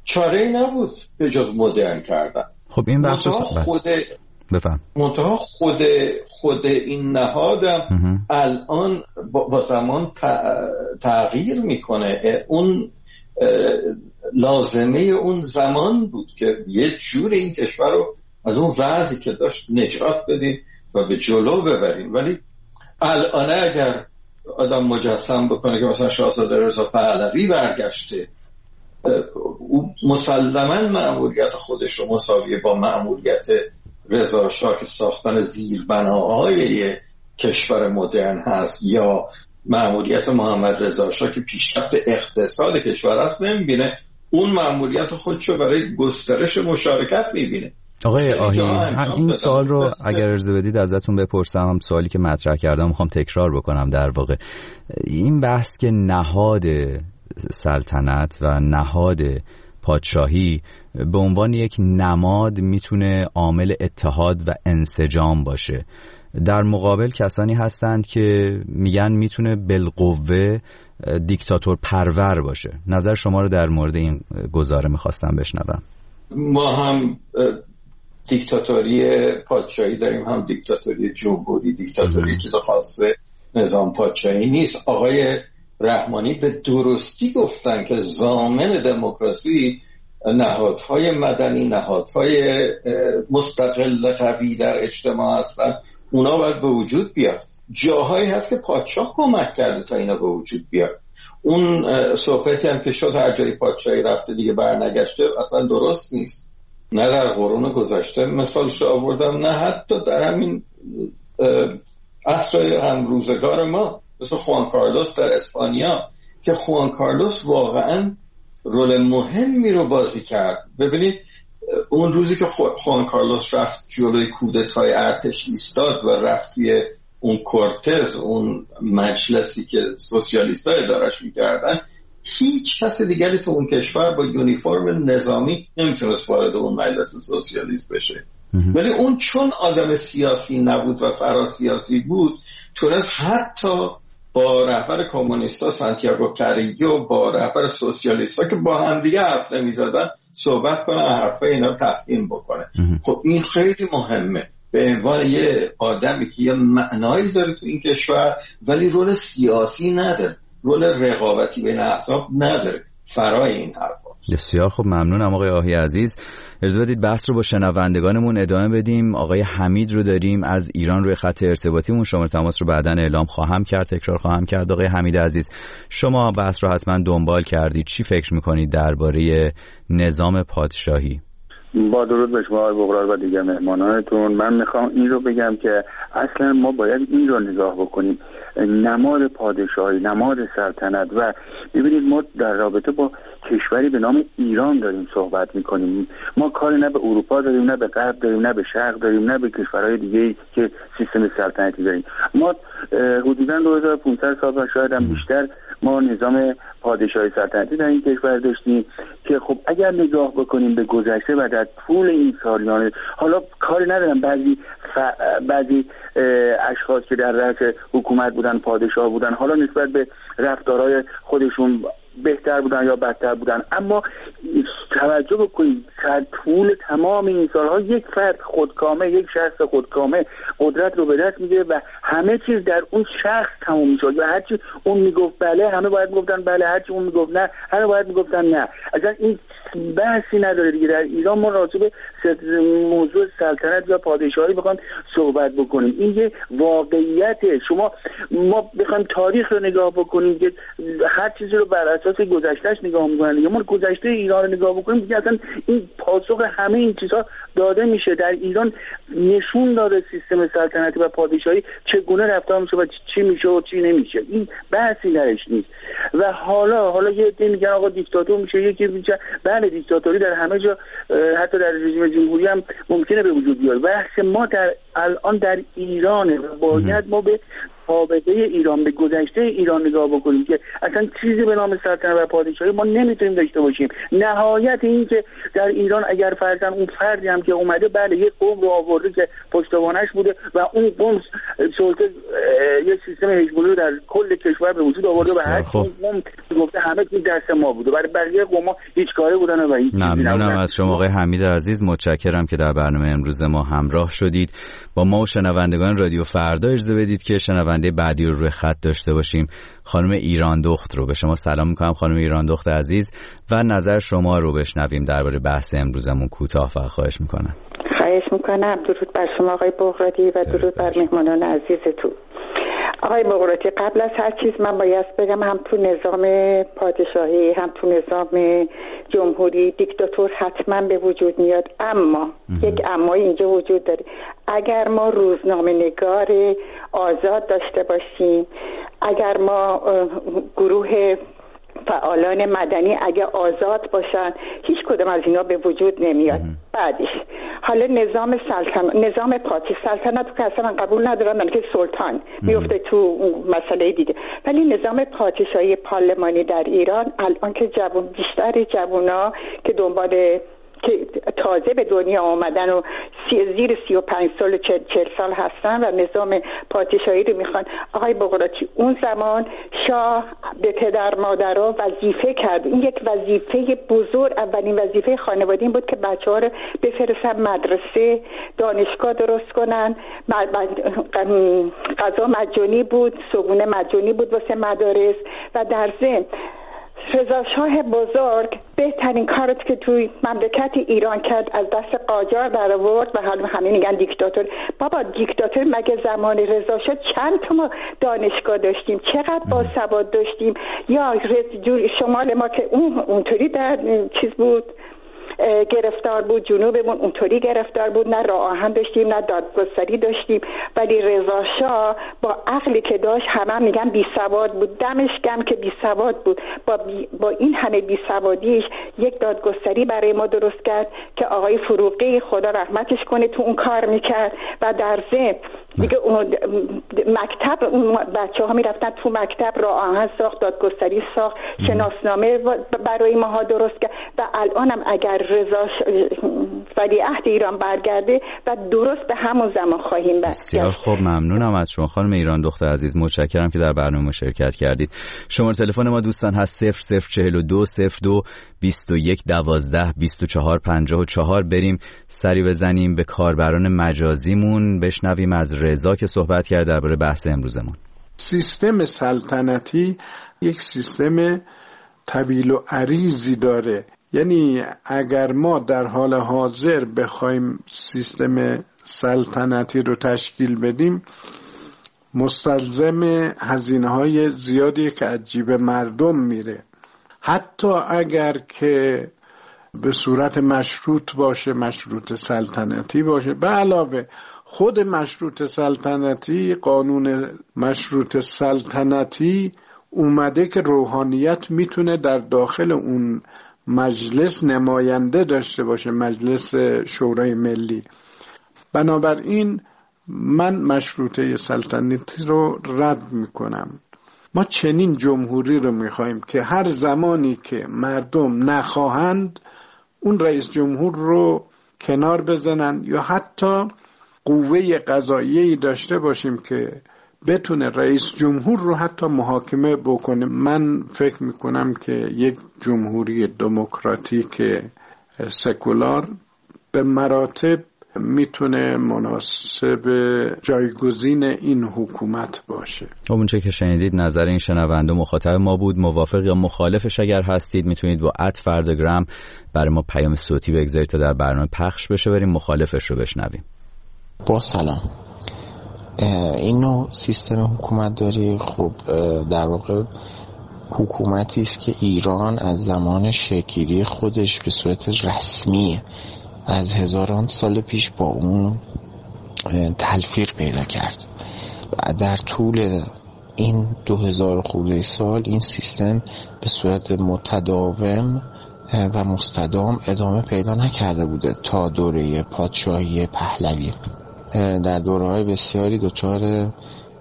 چاره‌ای نبود به جز مدرن کردن. خب این بخش خود بفهم منتها خود خود این نهادم الان با, با زمان تغییر میکنه. اون لازمه اون زمان بود که یه جور این کشور رو از اون وضعی که داشت نجات بدیم و به جلو ببریم. ولی الان اگر آدم مجسم بکنه که مثلا شاهزاده رضا پهلوی برگشته، او مسلماً مأموریت خودش رو مساویه با مأموریت رضا شاه که ساختن زیربناهای کشور مدرن هست، یا مأموریت محمد رضا شاه که پیشرفت اقتصاد کشور هست نمیبینه، اون مأموریت خودشو برای گسترش مشارکت میبینه. آقای آهی این سوال رو اگر ارزه بدید ازتون بپرسم، هم سوالی که مطرح کردم میخوام تکرار بکنم. در واقع این بحث که نهاد سلطنت و نهاد پادشاهی به عنوان یک نماد میتونه عامل اتحاد و انسجام باشه، در مقابل کسانی هستند که میگن میتونه بالقوه دیکتاتور پرور باشه. نظر شما رو در مورد این گزاره میخواستم بشنوم. ما هم دیکتاتوری پادشاهی داریم، هم دیکتاتوری جمهوری. دیکتاتوری چیز خاص نظام پادشاهی نیست. آقای رحمانی به درستی گفتن که ضامن دموکراسی نهادهای مدنی، نهادهای مستقل قوی در اجتماع هستن، اونا باید به وجود بیاد. جاهایی هست که پادشاه کمک کرده تا اینا به وجود بیاد. اون صحبتی هم که شد هر جایی پادشاهی رفته دیگه برنگشته اصلا درست نیست. نه در قرون گذشته مثالش آوردم، نه حتی در همین عصر هم روزگار ما، مثل خوان کارلوس در اسپانیا که خوان کارلوس واقعا رول مهمی رو بازی کرد. ببینید اون روزی که خوان کارلوس رفت جلوی کودتای ارتش ایستاد و رفت توی اون کورتز، اون مجلسی که سوسیالیست‌ها اداره‌اش می‌کردن، هیچ کس دیگری تو اون کشور با یونیفرم نظامی نمیتونست وارد اون مجلس سوسیالیست بشه. ولی اون چون آدم سیاسی نبود و فراسیاسی بود، تونست حتی با رهبر کمونیستا سانتیاگو کاریگو، با رهبر سوسیالیستا که با هم دیگه حرف نمی‌زدن، صحبت کنه، حرفای اینا رو تفهیم بکنه. خب این خیلی مهمه به عنوان یه آدمی که یه معنایی داره تو این کشور ولی رول سیاسی نداره، رول رقابتی بین احزاب نداره، فرای این حرفا. بسیار خوب، ممنونم آقای آهی عزیز. اجازه بدید بحث رو با شنوندگانمون ادامه بدیم. آقای حمید رو داریم از ایران روی خط ارتباطیمون. شماره تماس رو بعداً اعلام خواهم کرد، تکرار خواهم کرد. آقای حمید عزیز، شما بحث رو حتما دنبال کردید، چی فکر میکنید درباره نظام پادشاهی؟ با درود به شما آقای بغرار و دیگر مهمانانتون. من میخوام این رو بگم که اصلا ما باید این رو نگاه بکنیم، نماد پادشاهی، نماد سلطنت. و ببینید ما در رابطه با کشوری به نام ایران داریم صحبت میکنیم. ما کاری نه به اروپا داریم، نه به غرب داریم، نه به شرق داریم، نه به کشورهای دیگه که سیستم سلطنتی داریم. ما حدوداً دو هزار و پانصد سال و شاید هم بیشتر ما نظام پادشاهی سلطنتی در این کشور داشتیم که خب اگر نگاه بکنیم به گذشته و در طول این سالیان، حالا کاری ندارم بعضی ف... بعضی اشخاص که در رأس حکومت بودن، پادشاه بودن، حالا نسبت به رفتارهای خودشون بهتر بودن یا بدتر بودن، اما توجه بکنید در طول تمام این سالها یک فرد خودکامه، یک شخص خودکامه قدرت رو به دست میگیره و همه چیز در اون شخص تموم میشد و هرچی اون میگفت بله همه باید میگفتن بله، هرچی اون میگفت نه همه باید میگفتن نه. اصلا این بحثی نداره دیگه. در ایران ما راجع به موضوع سلطنت یا پادشاهی بخوایم صحبت بکنیم، این یه واقعیته. شما ما بخوایم تاریخ رو نگاه بکنیم که هر چیزی رو بر اساس گذشتهش نگاه میکنن، یا ما گذشته ایران رو نگاه بکنیم دیگه اصلا این پاسخ همه این چیزها داده میشه. در ایران نشون داده سیستم سلطنتی و پادشاهی چگونه رفتار میشه و چی میشه و چی نمیشه. این بحثی درش نیست. و حالا حالا یه عده میگن آقا دیکتاتور میشه، یکی میگه بله دیکتاتوری در همه جا، حتی در رژیم جمهوری هم ممکنه به وجود بیاد. بحث ما در الان در ایرانه و باید ما به حافظه ایران، به گذشته ایران نگاه بکنیم که اصلا چیزی به نام سلطنت و پادشاهی ما نمیتونیم داشته باشیم. نهایت این که در ایران اگر فرضاً اون فردی هم که اومده بله یک قوم رو آورده که پشتوانش بوده و اون قوم سلطه یک سیستم هژمونی در کل کشور به وجود آورده و هر قوم گفته همه چیز دست ما بوده، برای بقیه قوم‌ها هیچ کاره بودن و هیچ چیزی نبودن. ممنونم از شما آقای حمید عزیز، متشکرم که در برنامه امروز ما همراه شدید. با ما و شنوندگان رادیو فردا اجازه بدید که شنونده بعدی رو روی خط داشته باشیم. خانم ایران دخت رو به شما سلام میکنم. خانم ایران دخت عزیز و نظر شما رو بشنویم درباره بحث امروزمون کوتاه فقط خواهش میکنم. خواهش میکنم. درود بر شما آقای بغراتی و درود بر مهمانان عزیزتون. آقای بغراتی، قبل از هر چیز من باید بگم هم تو نظام پادشاهی هم تو نظام جمهوری دیکتاتور حتما به وجود میاد، اما یک امایی اینجا وجود داره. اگر ما روزنامه نگار آزاد داشته باشیم، اگر ما گروه فعالان مدنی اگه آزاد باشن، هیچ کدوم از اینا به وجود نمیاد. بعدش حالا نظام سلطنت، نظام پادشاهی، سلطنت که اصلا قبول ندارم که سلطان میفته تو مسئله دیگه، ولی نظام پادشاهی پارلمانی در ایران الان که جوان بیشتر جوونا که دنبال که تازه به دنیا آمدن و سی زیر سی و پنج سال و چل, چل سال هستن و نظام پادشاهی رو میخوان. آقای بغراتی، اون زمان شاه به پدر مادرها وظیفه کرد، این یک وظیفه بزرگ، اولین وظیفه خانواده این بود که بچه ها رو بفرستن مدرسه، دانشگاه درست کنن، غذا مجانی بود، صبحونه مجانی بود واسه مدارس. و در ضمن رضا شاه بزرگ بهترین کاری که توی مملکت ایران کرد از دست قاجار در آورد و حالا همه میگن دیکتاتور. بابا دیکتاتور مگه زمان رضا شاه چند تا ما دانشگاه داشتیم، چقدر باسواد داشتیم؟ یا شمال ما که اون اونطوری در چیز بود گرفتار بود، جنوبمون اونطوری گرفتار بود، نه راه آهن داشتیم نه دادگستری داشتیم. ولی رضا شاه با عقلی که داشت، همه میگن بی سواد بود، دمش گرم که بی سواد بود، با, بی با این همه بی سوادیش یک دادگستری برای ما درست کرد که آقای فروغی خدا رحمتش کنه تو اون کار میکرد. و در ضمن دیگه مکتب بچه ها میرفتن تو مکتب، راه آهن ساخت، دادگستری ساخت، شناسنامه برای ماها درست کرد. و الانم اگر رضا ولیعهد ایران برگرده و درست به همون زمان خواهیم برگرد. بسیار خوب، ممنونم از شما خانم ایران دختر عزیز، متشکرم که در برنامه شرکت کردید. شماره تلفن ما دوستان هست صفر صفر چهل و دو صفر دو بیست و یک دوازده بیست و چهار پنجاه و چهار. بریم سری بزنیم به کاربران مجازیمون، بشنویم از رضا که صحبت کرد درباره بحث امروزمون. سیستم سلطنتی یک سیستم طویل و عریضی داره، یعنی اگر ما در حال حاضر بخوایم سیستم سلطنتی رو تشکیل بدیم مستلزم هزینه‌های زیادی که از جیب مردم میره. حتی اگر که به صورت مشروط باشه، مشروط سلطنتی باشه، به علاوه خود مشروط سلطنتی، قانون مشروط سلطنتی اومده که روحانیت میتونه در داخل اون مجلس نماینده داشته باشه، مجلس شورای ملی. بنابراین من مشروطه سلطنتی رو رد میکنم. ما چنین جمهوری رو میخوایم که هر زمانی که مردم نخواهند اون رئیس جمهور رو کنار بزنن، یا حتی قوه قضاییه‌ای داشته باشیم که بتونه رئیس جمهور رو حتی محاکمه بکنه. من فکر میکنم که یک جمهوری دموکراتیک سکولار به مراتب میتونه مناسب جایگزین این حکومت باشه. اون چه که شنیدید نظر این شنونده مخاطب ما بود. موافق یا مخالفش اگر هستید میتونید با ات فرداگرام برای ما پیام صوتی بگذارید تا در برنامه پخش بشه، بریم مخالفش رو بشنویم. با سلام. این نوع سیستم حکومت داری خب در واقع حکومتی است که ایران از زمان شکل‌گیری خودش به صورت رسمی از هزاران سال پیش با اون تلفیق پیدا کرد و در طول این دو هزار خورده سال این سیستم به صورت متداوم و مستدام ادامه پیدا نکرده بوده تا دوره پادشاهی پهلوی. در دوره‌های بسیاری دچار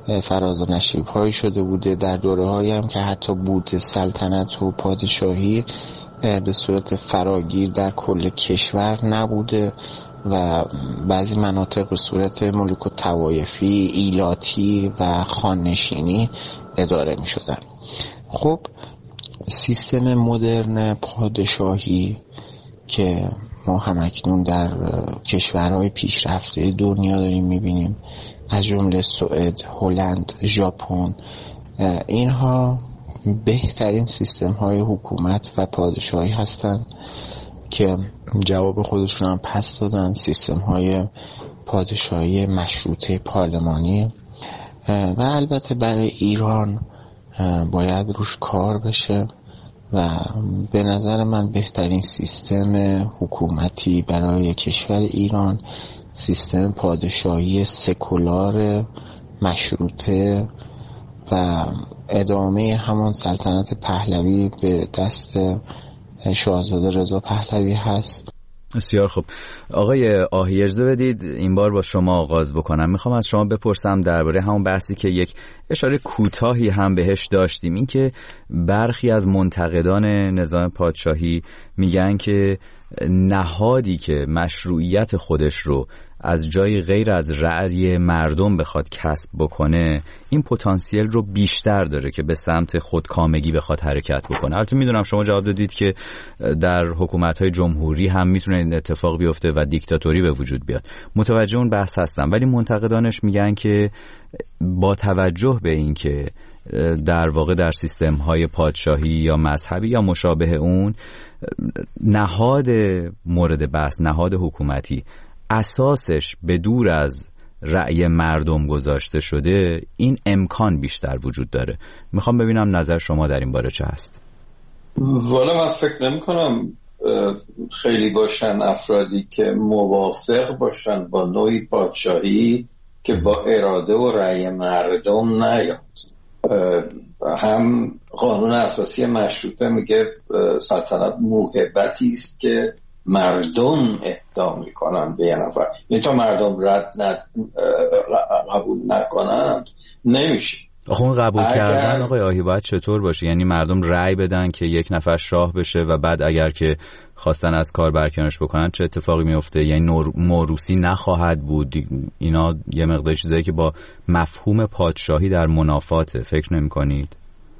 فراز و نشیب هایی شده بوده، در دوره هایی هم که حتی بود سلطنت و پادشاهی به صورت فراگیر در کل کشور نبوده و بعضی مناطق به صورت ملوک و طوایفی، ایلاتی و خاننشینی اداره می شدن. خب سیستم مدرن پادشاهی که ما همکنون در کشورهای پیشرفته دنیا داریم میبینیم، از جمله سوئد، هلند، ژاپن، اینها بهترین سیستم های حکومت و پادشاهی هستند که جواب خودشون هم پس دادن. سیستم های پادشاهی مشروطه پارلمانی و البته برای ایران باید روش کار بشه و به نظر من بهترین سیستم حکومتی برای کشور ایران سیستم پادشاهی سکولار مشروطه و ادامه همان سلطنت پهلوی به دست شاهزاده رضا پهلوی هست. بسیار خوب آقای آهی، اجازه بدید این بار با شما آغاز بکنم. میخوام از شما بپرسم درباره همون بحثی که یک اشاره کوتاهی هم بهش داشتیم، این که برخی از منتقدان نظام پادشاهی میگن که نهادی که مشروعیت خودش رو از جای غیر از رأی مردم بخواد کسب بکنه، این پتانسیل رو بیشتر داره که به سمت خودکامگی بخواد حرکت بکنه. البته میدونم شما جواب دادید که در حکومت‌های جمهوری هم میتونه این اتفاق بیفته و دیکتاتوری به وجود بیاد. متوجه اون بحث هستم، ولی منتقدانش میگن که با توجه به این که در واقع در سیستم‌های پادشاهی یا مذهبی یا مشابه اون نهاد مورد بحث، نهاد حکومتی اساسش به دور از رأی مردم گذاشته شده، این امکان بیشتر وجود داره. میخوام ببینم نظر شما در این باره چه هست؟ والا من فکر نمی کنم خیلی باشن افرادی که موافق باشن با نوعی پادشاهی که با اراده و رأی مردم نیاد. هم قانون اساسی مشروطه میگه سلطنت موهبتی است که مردم اهدا میکنن به یه نفر، این تا مردم رد ند... قبول نکنن نمیشه. آخه اون قبول اگر... کردن آقای آهی باید چطور باشه؟ یعنی مردم رأی بدن که یک نفر شاه بشه و بعد اگر که خواستن از کار برکنارش بکنن چه اتفاقی میفته؟ یعنی نور... موروثی نخواهد بود. اینا یه مقدار چیزایی که با مفهوم پادشاهی در منافاته، فکر نمی کنید؟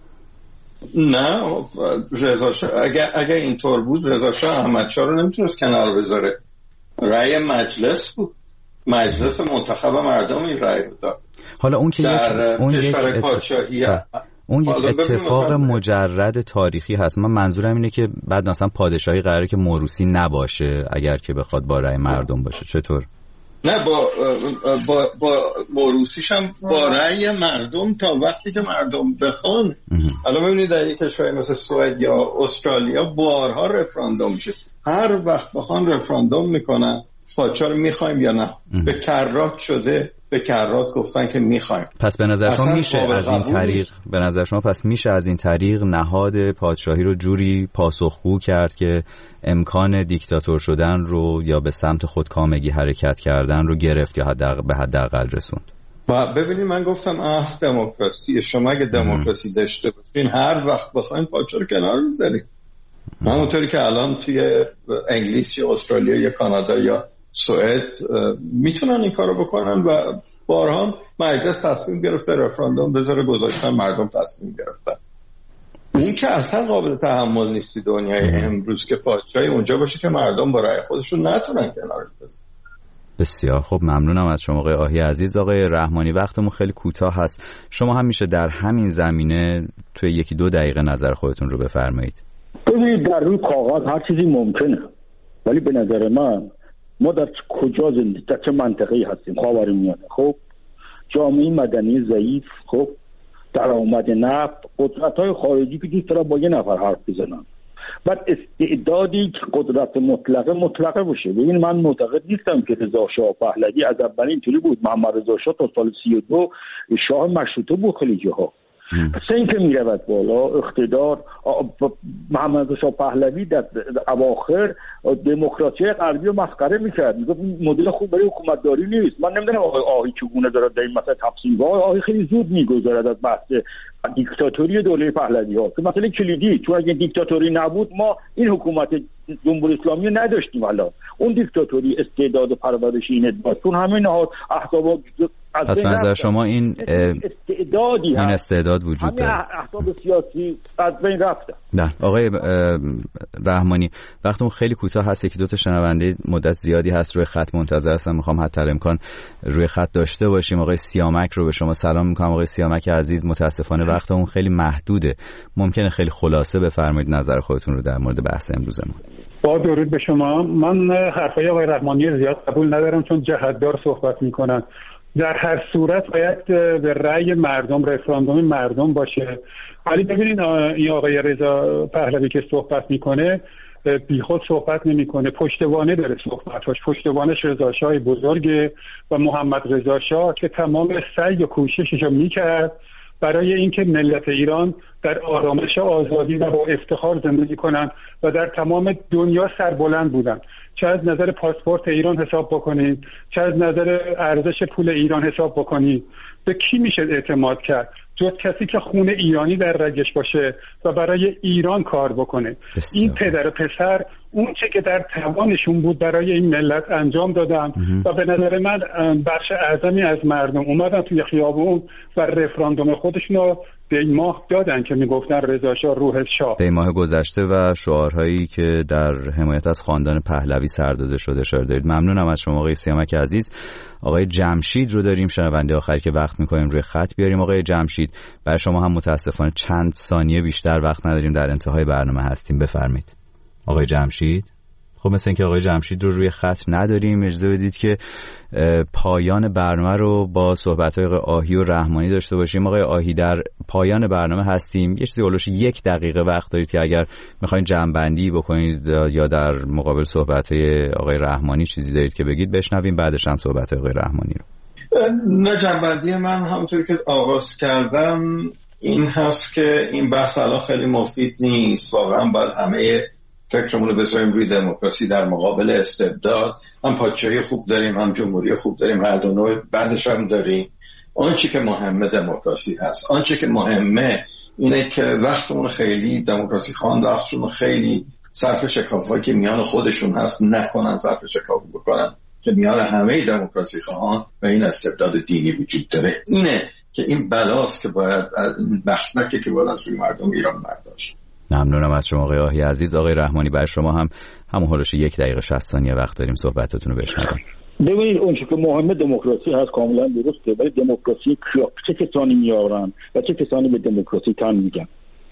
نه رضا شاه اگر اگر اینطور بود رضا شاه احمد شاه رو نمیتونست کنار بذاره. رأی مجلس بود، مجلس منتخب مردم این رأی بود. حالا اون که در یک اون کشور یک پادشاهی اون یک اتفاق مجرد تاریخی هست. من منظورم اینه که بعد مثلا پادشاهی قراره که موروثی نباشه اگر که بخواد با رأی مردم باشه. چطور؟ نه با با با موروثیش هم با رأی مردم تا وقتی که مردم بخوان. الان ببینید در یک کشور مثل سوئد یا استرالیا بارها رفراندوم میشه، هر وقت بخوان رفراندوم میکنن پادشاه رو میخوایم یا نه. به کرات شده، به کرات گفتن که میخوایم. پس به نظر شما میشه از این طریق به نظر شما پس میشه از این طریق نهاد پادشاهی رو جوری پاسخگو کرد که امکان دیکتاتور شدن رو یا به سمت خودکامگی حرکت کردن رو گرفت یا حداقل به حداقل رسوند. با ببینید من گفتم اه دموکراسی، شما اگه دموکراسی داشته باشین هر وقت بخواین پادشاه رو کنار میذارید. همونطوری که الان توی انگلیس یا استرالیا یا کانادا یا سوئد میتونن این کارو بکنن و بارها مجلس تصمیم گرفته رفراندوم بذاره، گذاشتن مردم تصمیم گرفتن. اون که اصلا قابل تحمل نیستی دنیای امروز که پادشاهی اونجا باشه که مردم با رأی خودشون نتونن کنارش بذارن. بسیار خوب، ممنونم از شما آقای آهی عزیز. آقای رحمانی وقتمون خیلی کوتاه هست، شما هم میشه در همین زمینه توی یکی دو دقیقه نظر خودتون رو بفرمایید. ببینید در روی کاغذ هر چیزی ممکنه، ولی به نظر من ما در کجا زندگی در چه منطقه‌ای هستیم؟ خاورمیانه. خب جامعه مدنی ضعیف، خب درآمد نفت، قدرت‌های خارجی که دوست دارن با یه نفر حرف بزنن، بعد استعدادی که قدرت مطلقه مطلقه باشه. ببین من معتقد نیستم که رضا شاه پهلوی از اول اینطوری بود. محمد رضا شاه تا سال سی و دو شاه مشروطه بود خیلی جاها. سنگ میرود بالا، اقتدار. محمد رضا پهلوی در اواخر دموکراسی غربی رو مسخره میکرد، میگفت مدل خوب برای حکومتداری نیست. من نمیدونم آقای آهی چگونه دارد در این مسئله تفسیر کنه. آقای آهی خیلی زود میگذرد از بحث دیکتاتوری دوره پهلوی ها که مسئله کلیدی، چون اگه دیکتاتوری نبود ما این حکومت جمهوری اسلامی رو نداشتیم. حالا اون دیکتاتوری استعداد و پرورش این ادعا، چون همه نهاد احزاب پس نظر شما این استعدادی این استعداد وجود داره، احزاب سیاسی از بین رفته. نه آقای رحمانی وقتمون خیلی کوتاه هست، یکی دو تا شنونده مدت زیادی هست روی خط منتظر هستم، میخوام حتی امکان روی خط داشته باشیم. آقای سیامک رو به شما سلام میکنم. آقای سیامک عزیز متاسفانه وقتمون خیلی محدوده، ممکنه خیلی خلاصه بفرمایید نظر خودتون رو در مورد بحث امروزمون. با درود به شما. من حرفای آقای رحمانی زیاد قبول ندارم چون جهت‌دار صحبت میکنن. در هر صورت باید به رأی مردم، رفراندوم مردم باشه. ولی ببینید این آقای رضا پهلوی که صحبت میکنه بیخود صحبت نمیکنه، پشتوانه داره صحبتاش. پشتوانش رضا شاه بزرگه و محمد رضا شاه که تمام سعی و کوششش رو میکرد برای اینکه ملت ایران در آرامش آزادی و با افتخار زندگی کنند و در تمام دنیا سربلند بودن. چه از نظر پاسپورت ایران حساب بکنید، چه از نظر ارزش پول ایران حساب بکنید، به کی میشه اعتماد کرد جز کسی که خون ایرانی در رگش باشه و برای ایران کار بکنه. بسیار. این پدر و پسر اون چه که در توانشون بود برای این ملت انجام دادن و به نظر من بخش اعظمی از مردم اومدن توی خیابون و رفراندوم خودشون رو دی ماه دادن که میگفتن رضا شاه روح شاه. دی ماه گذشته و شعارهایی که در حمایت از خاندان پهلوی سر داده شده اشاره دارید. ممنونم از شما آقای سیامک عزیز. آقای جمشید رو داریم، شنونده آخری که وقت می‌کنیم روی خط بیاریم. آقای جمشید برای شما هم متاسفانه چند ثانیه بیشتر وقت نداریم، در انتهای برنامه هستیم، بفرمایید. آقای جمشید. خب مثل اینکه آقای جمشید رو روی خط نداریم. اجازه بدید که پایان برنامه رو با صحبت‌های آقای آهی و رحمانی داشته باشیم. آقای آهی در پایان برنامه هستیم، یه چیزی اولش یک دقیقه وقت دارید که اگر می‌خواید جمع‌بندی بکنید یا در مقابل صحبت‌های آقای رحمانی چیزی دارید که بگید بشنویم، بعدش هم صحبت‌های آقای رحمانی رو. نه جمع‌بندی من همونطور که آغاز کردم این هست که این بحث الان خیلی مفید نیست. واقعا باید همه فکرمون رو بذاریم روی دموکراسی در مقابل استبداد. هم پادشاهی خوب داریم، هم جمهوری خوب داریم، هر دو نوع بعدش هم داریم. آنچه که مهمه دموکراسی هست. آنچه که مهمه اینه که وقتمون خیلی دموکراسی خوان وقتشون خیلی صرف شکافایی که میان خودشون هست نکنن، صرف شکاف بکنن که میان همه دموکراسی خواهان و این استبداد دینی وجود داره. اینه که این بلاست که باید بخشنکه که باید از روی مردم ایران برداشت. ممنونم از شما آقای آهی عزیز. آقای رحمانی برای شما هم همون حالش یک دقیقه شصت ثانیه وقت داریم صحبتتون رو بشنویم. ببینید اون چیزی که مهمه دموکراسی هست کاملا درسته، ولی دموکراسی چه کسانی میارن و چه کسانی به دموکراسی تن میگن.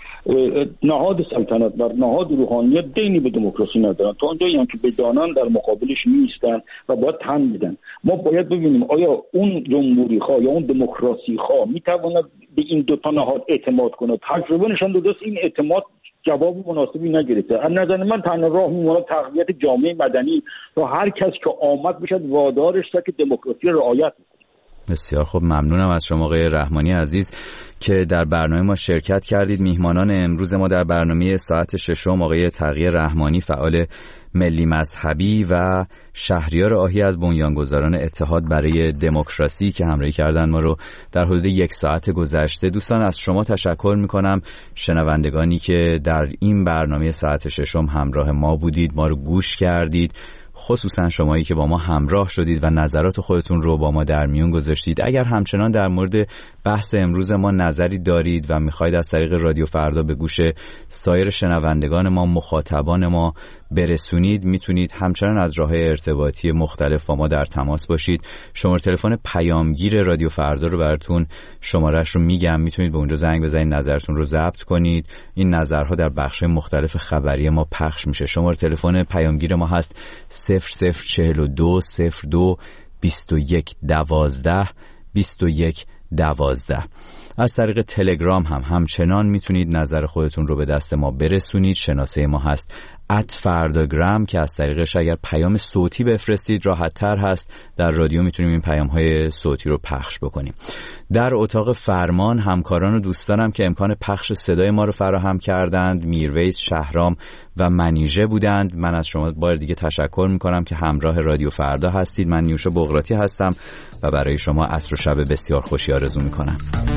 نهاد سلطنت و نهاد روحانیت دینی به دموکراسی ندارن، تا اونجایی هم که بدانن در مقابلش نیستن و باید تن میدن. ما باید ببینیم آیا اون جمهوری خواه یا اون دموکراسی خواه میتواند به این دو تا نهاد اعتماد کنه. تجربه نشان داده این اعتماد جواب مناسبی نگرفته. از نظر من تنها راه میمونه تقویت جامعه مدنی و هر کس که آمد بشه وادارش که دموکراسی رعایت کنه. بسیار خوب، ممنونم از شما آقای رحمانی عزیز که در برنامه ما شرکت کردید. میهمانان امروز ما در برنامه ساعت ششم آقای تقی رحمانی فعال ملی مذهبی و شهریار آهی از بنیانگذاران اتحاد برای دموکراسی که همراهی کردن ما رو در حدود یک ساعت گذشته. دوستان از شما تشکر میکنم، شنوندگانی که در این برنامه ساعت ششم همراه ما بودید، ما رو گوش کردید، خصوصا شمایی که با ما همراه شدید و نظرات خودتون رو با ما در میون گذاشتید. اگر همچنان در مورد بحث امروز ما نظری دارید و میخواید از طریق رادیو فردا به گوش سایر شنوندگان ما، مخاطبان ما برسونید، میتونید همچنان از راه‌های ارتباطی مختلف با ما در تماس باشید. شماره تلفن پیامگیر رادیو فردا رو براتون شماره‌اش رو میگم، میتونید به اونجا زنگ بزنید، نظرتون رو ضبط کنید. این نظرها در بخش‌های مختلف خبری ما پخش میشه. شماره تلفن پیامگیر ما هست صفر صفر چهل و دو صفر دو بیست و یک دوازده بیست و یک دوازده. از طریق تلگرام هم همچنان میتونید نظر خودتون رو به دست ما برسونید. شناسه ما هست ات فرداگرام که از طریقش اگر پیام صوتی بفرستید راحت تر هست. در رادیو میتونیم این پیام های صوتی رو پخش بکنیم. در اتاق فرمان همکاران و دوستانم که امکان پخش صدای ما رو فراهم کردند میرویس، شهرام و منیژه بودند. من از شما بار دیگه تشکر میکنم که همراه رادیو فردا هستید. من نیوشا بقراطی هستم و برای شما عصر و شب بسیار خوشی آرزو میکنم.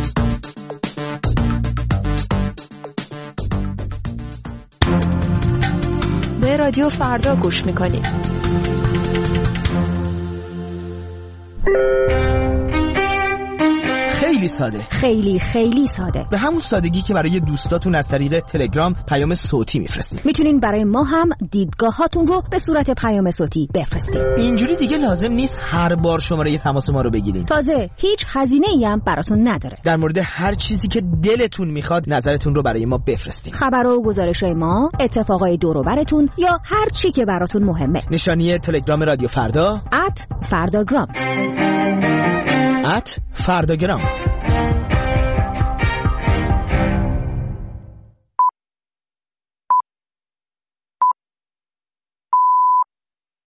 به رادیو فردا گوش میکنید. خیلی ساده، خیلی خیلی ساده، به همون سادگی که برای دوستاتون از طریق تلگرام پیام صوتی میفرستید. میتونین برای ما هم دیدگاهاتون رو به صورت پیام صوتی بفرستید. اینجوری دیگه لازم نیست هر بار شماره تماس ما رو بگیرید. تازه هیچ هزینه‌ای هم براتون نداره. در مورد هر چیزی که دلتون میخواد نظرتون رو برای ما بفرستید. خبر و گزارش‌های ما، اتفاقای دور و براتون یا هر چی که براتون مهمه. نشانی تلگرام رادیو فردا ات فرداگرام ات فرداگرام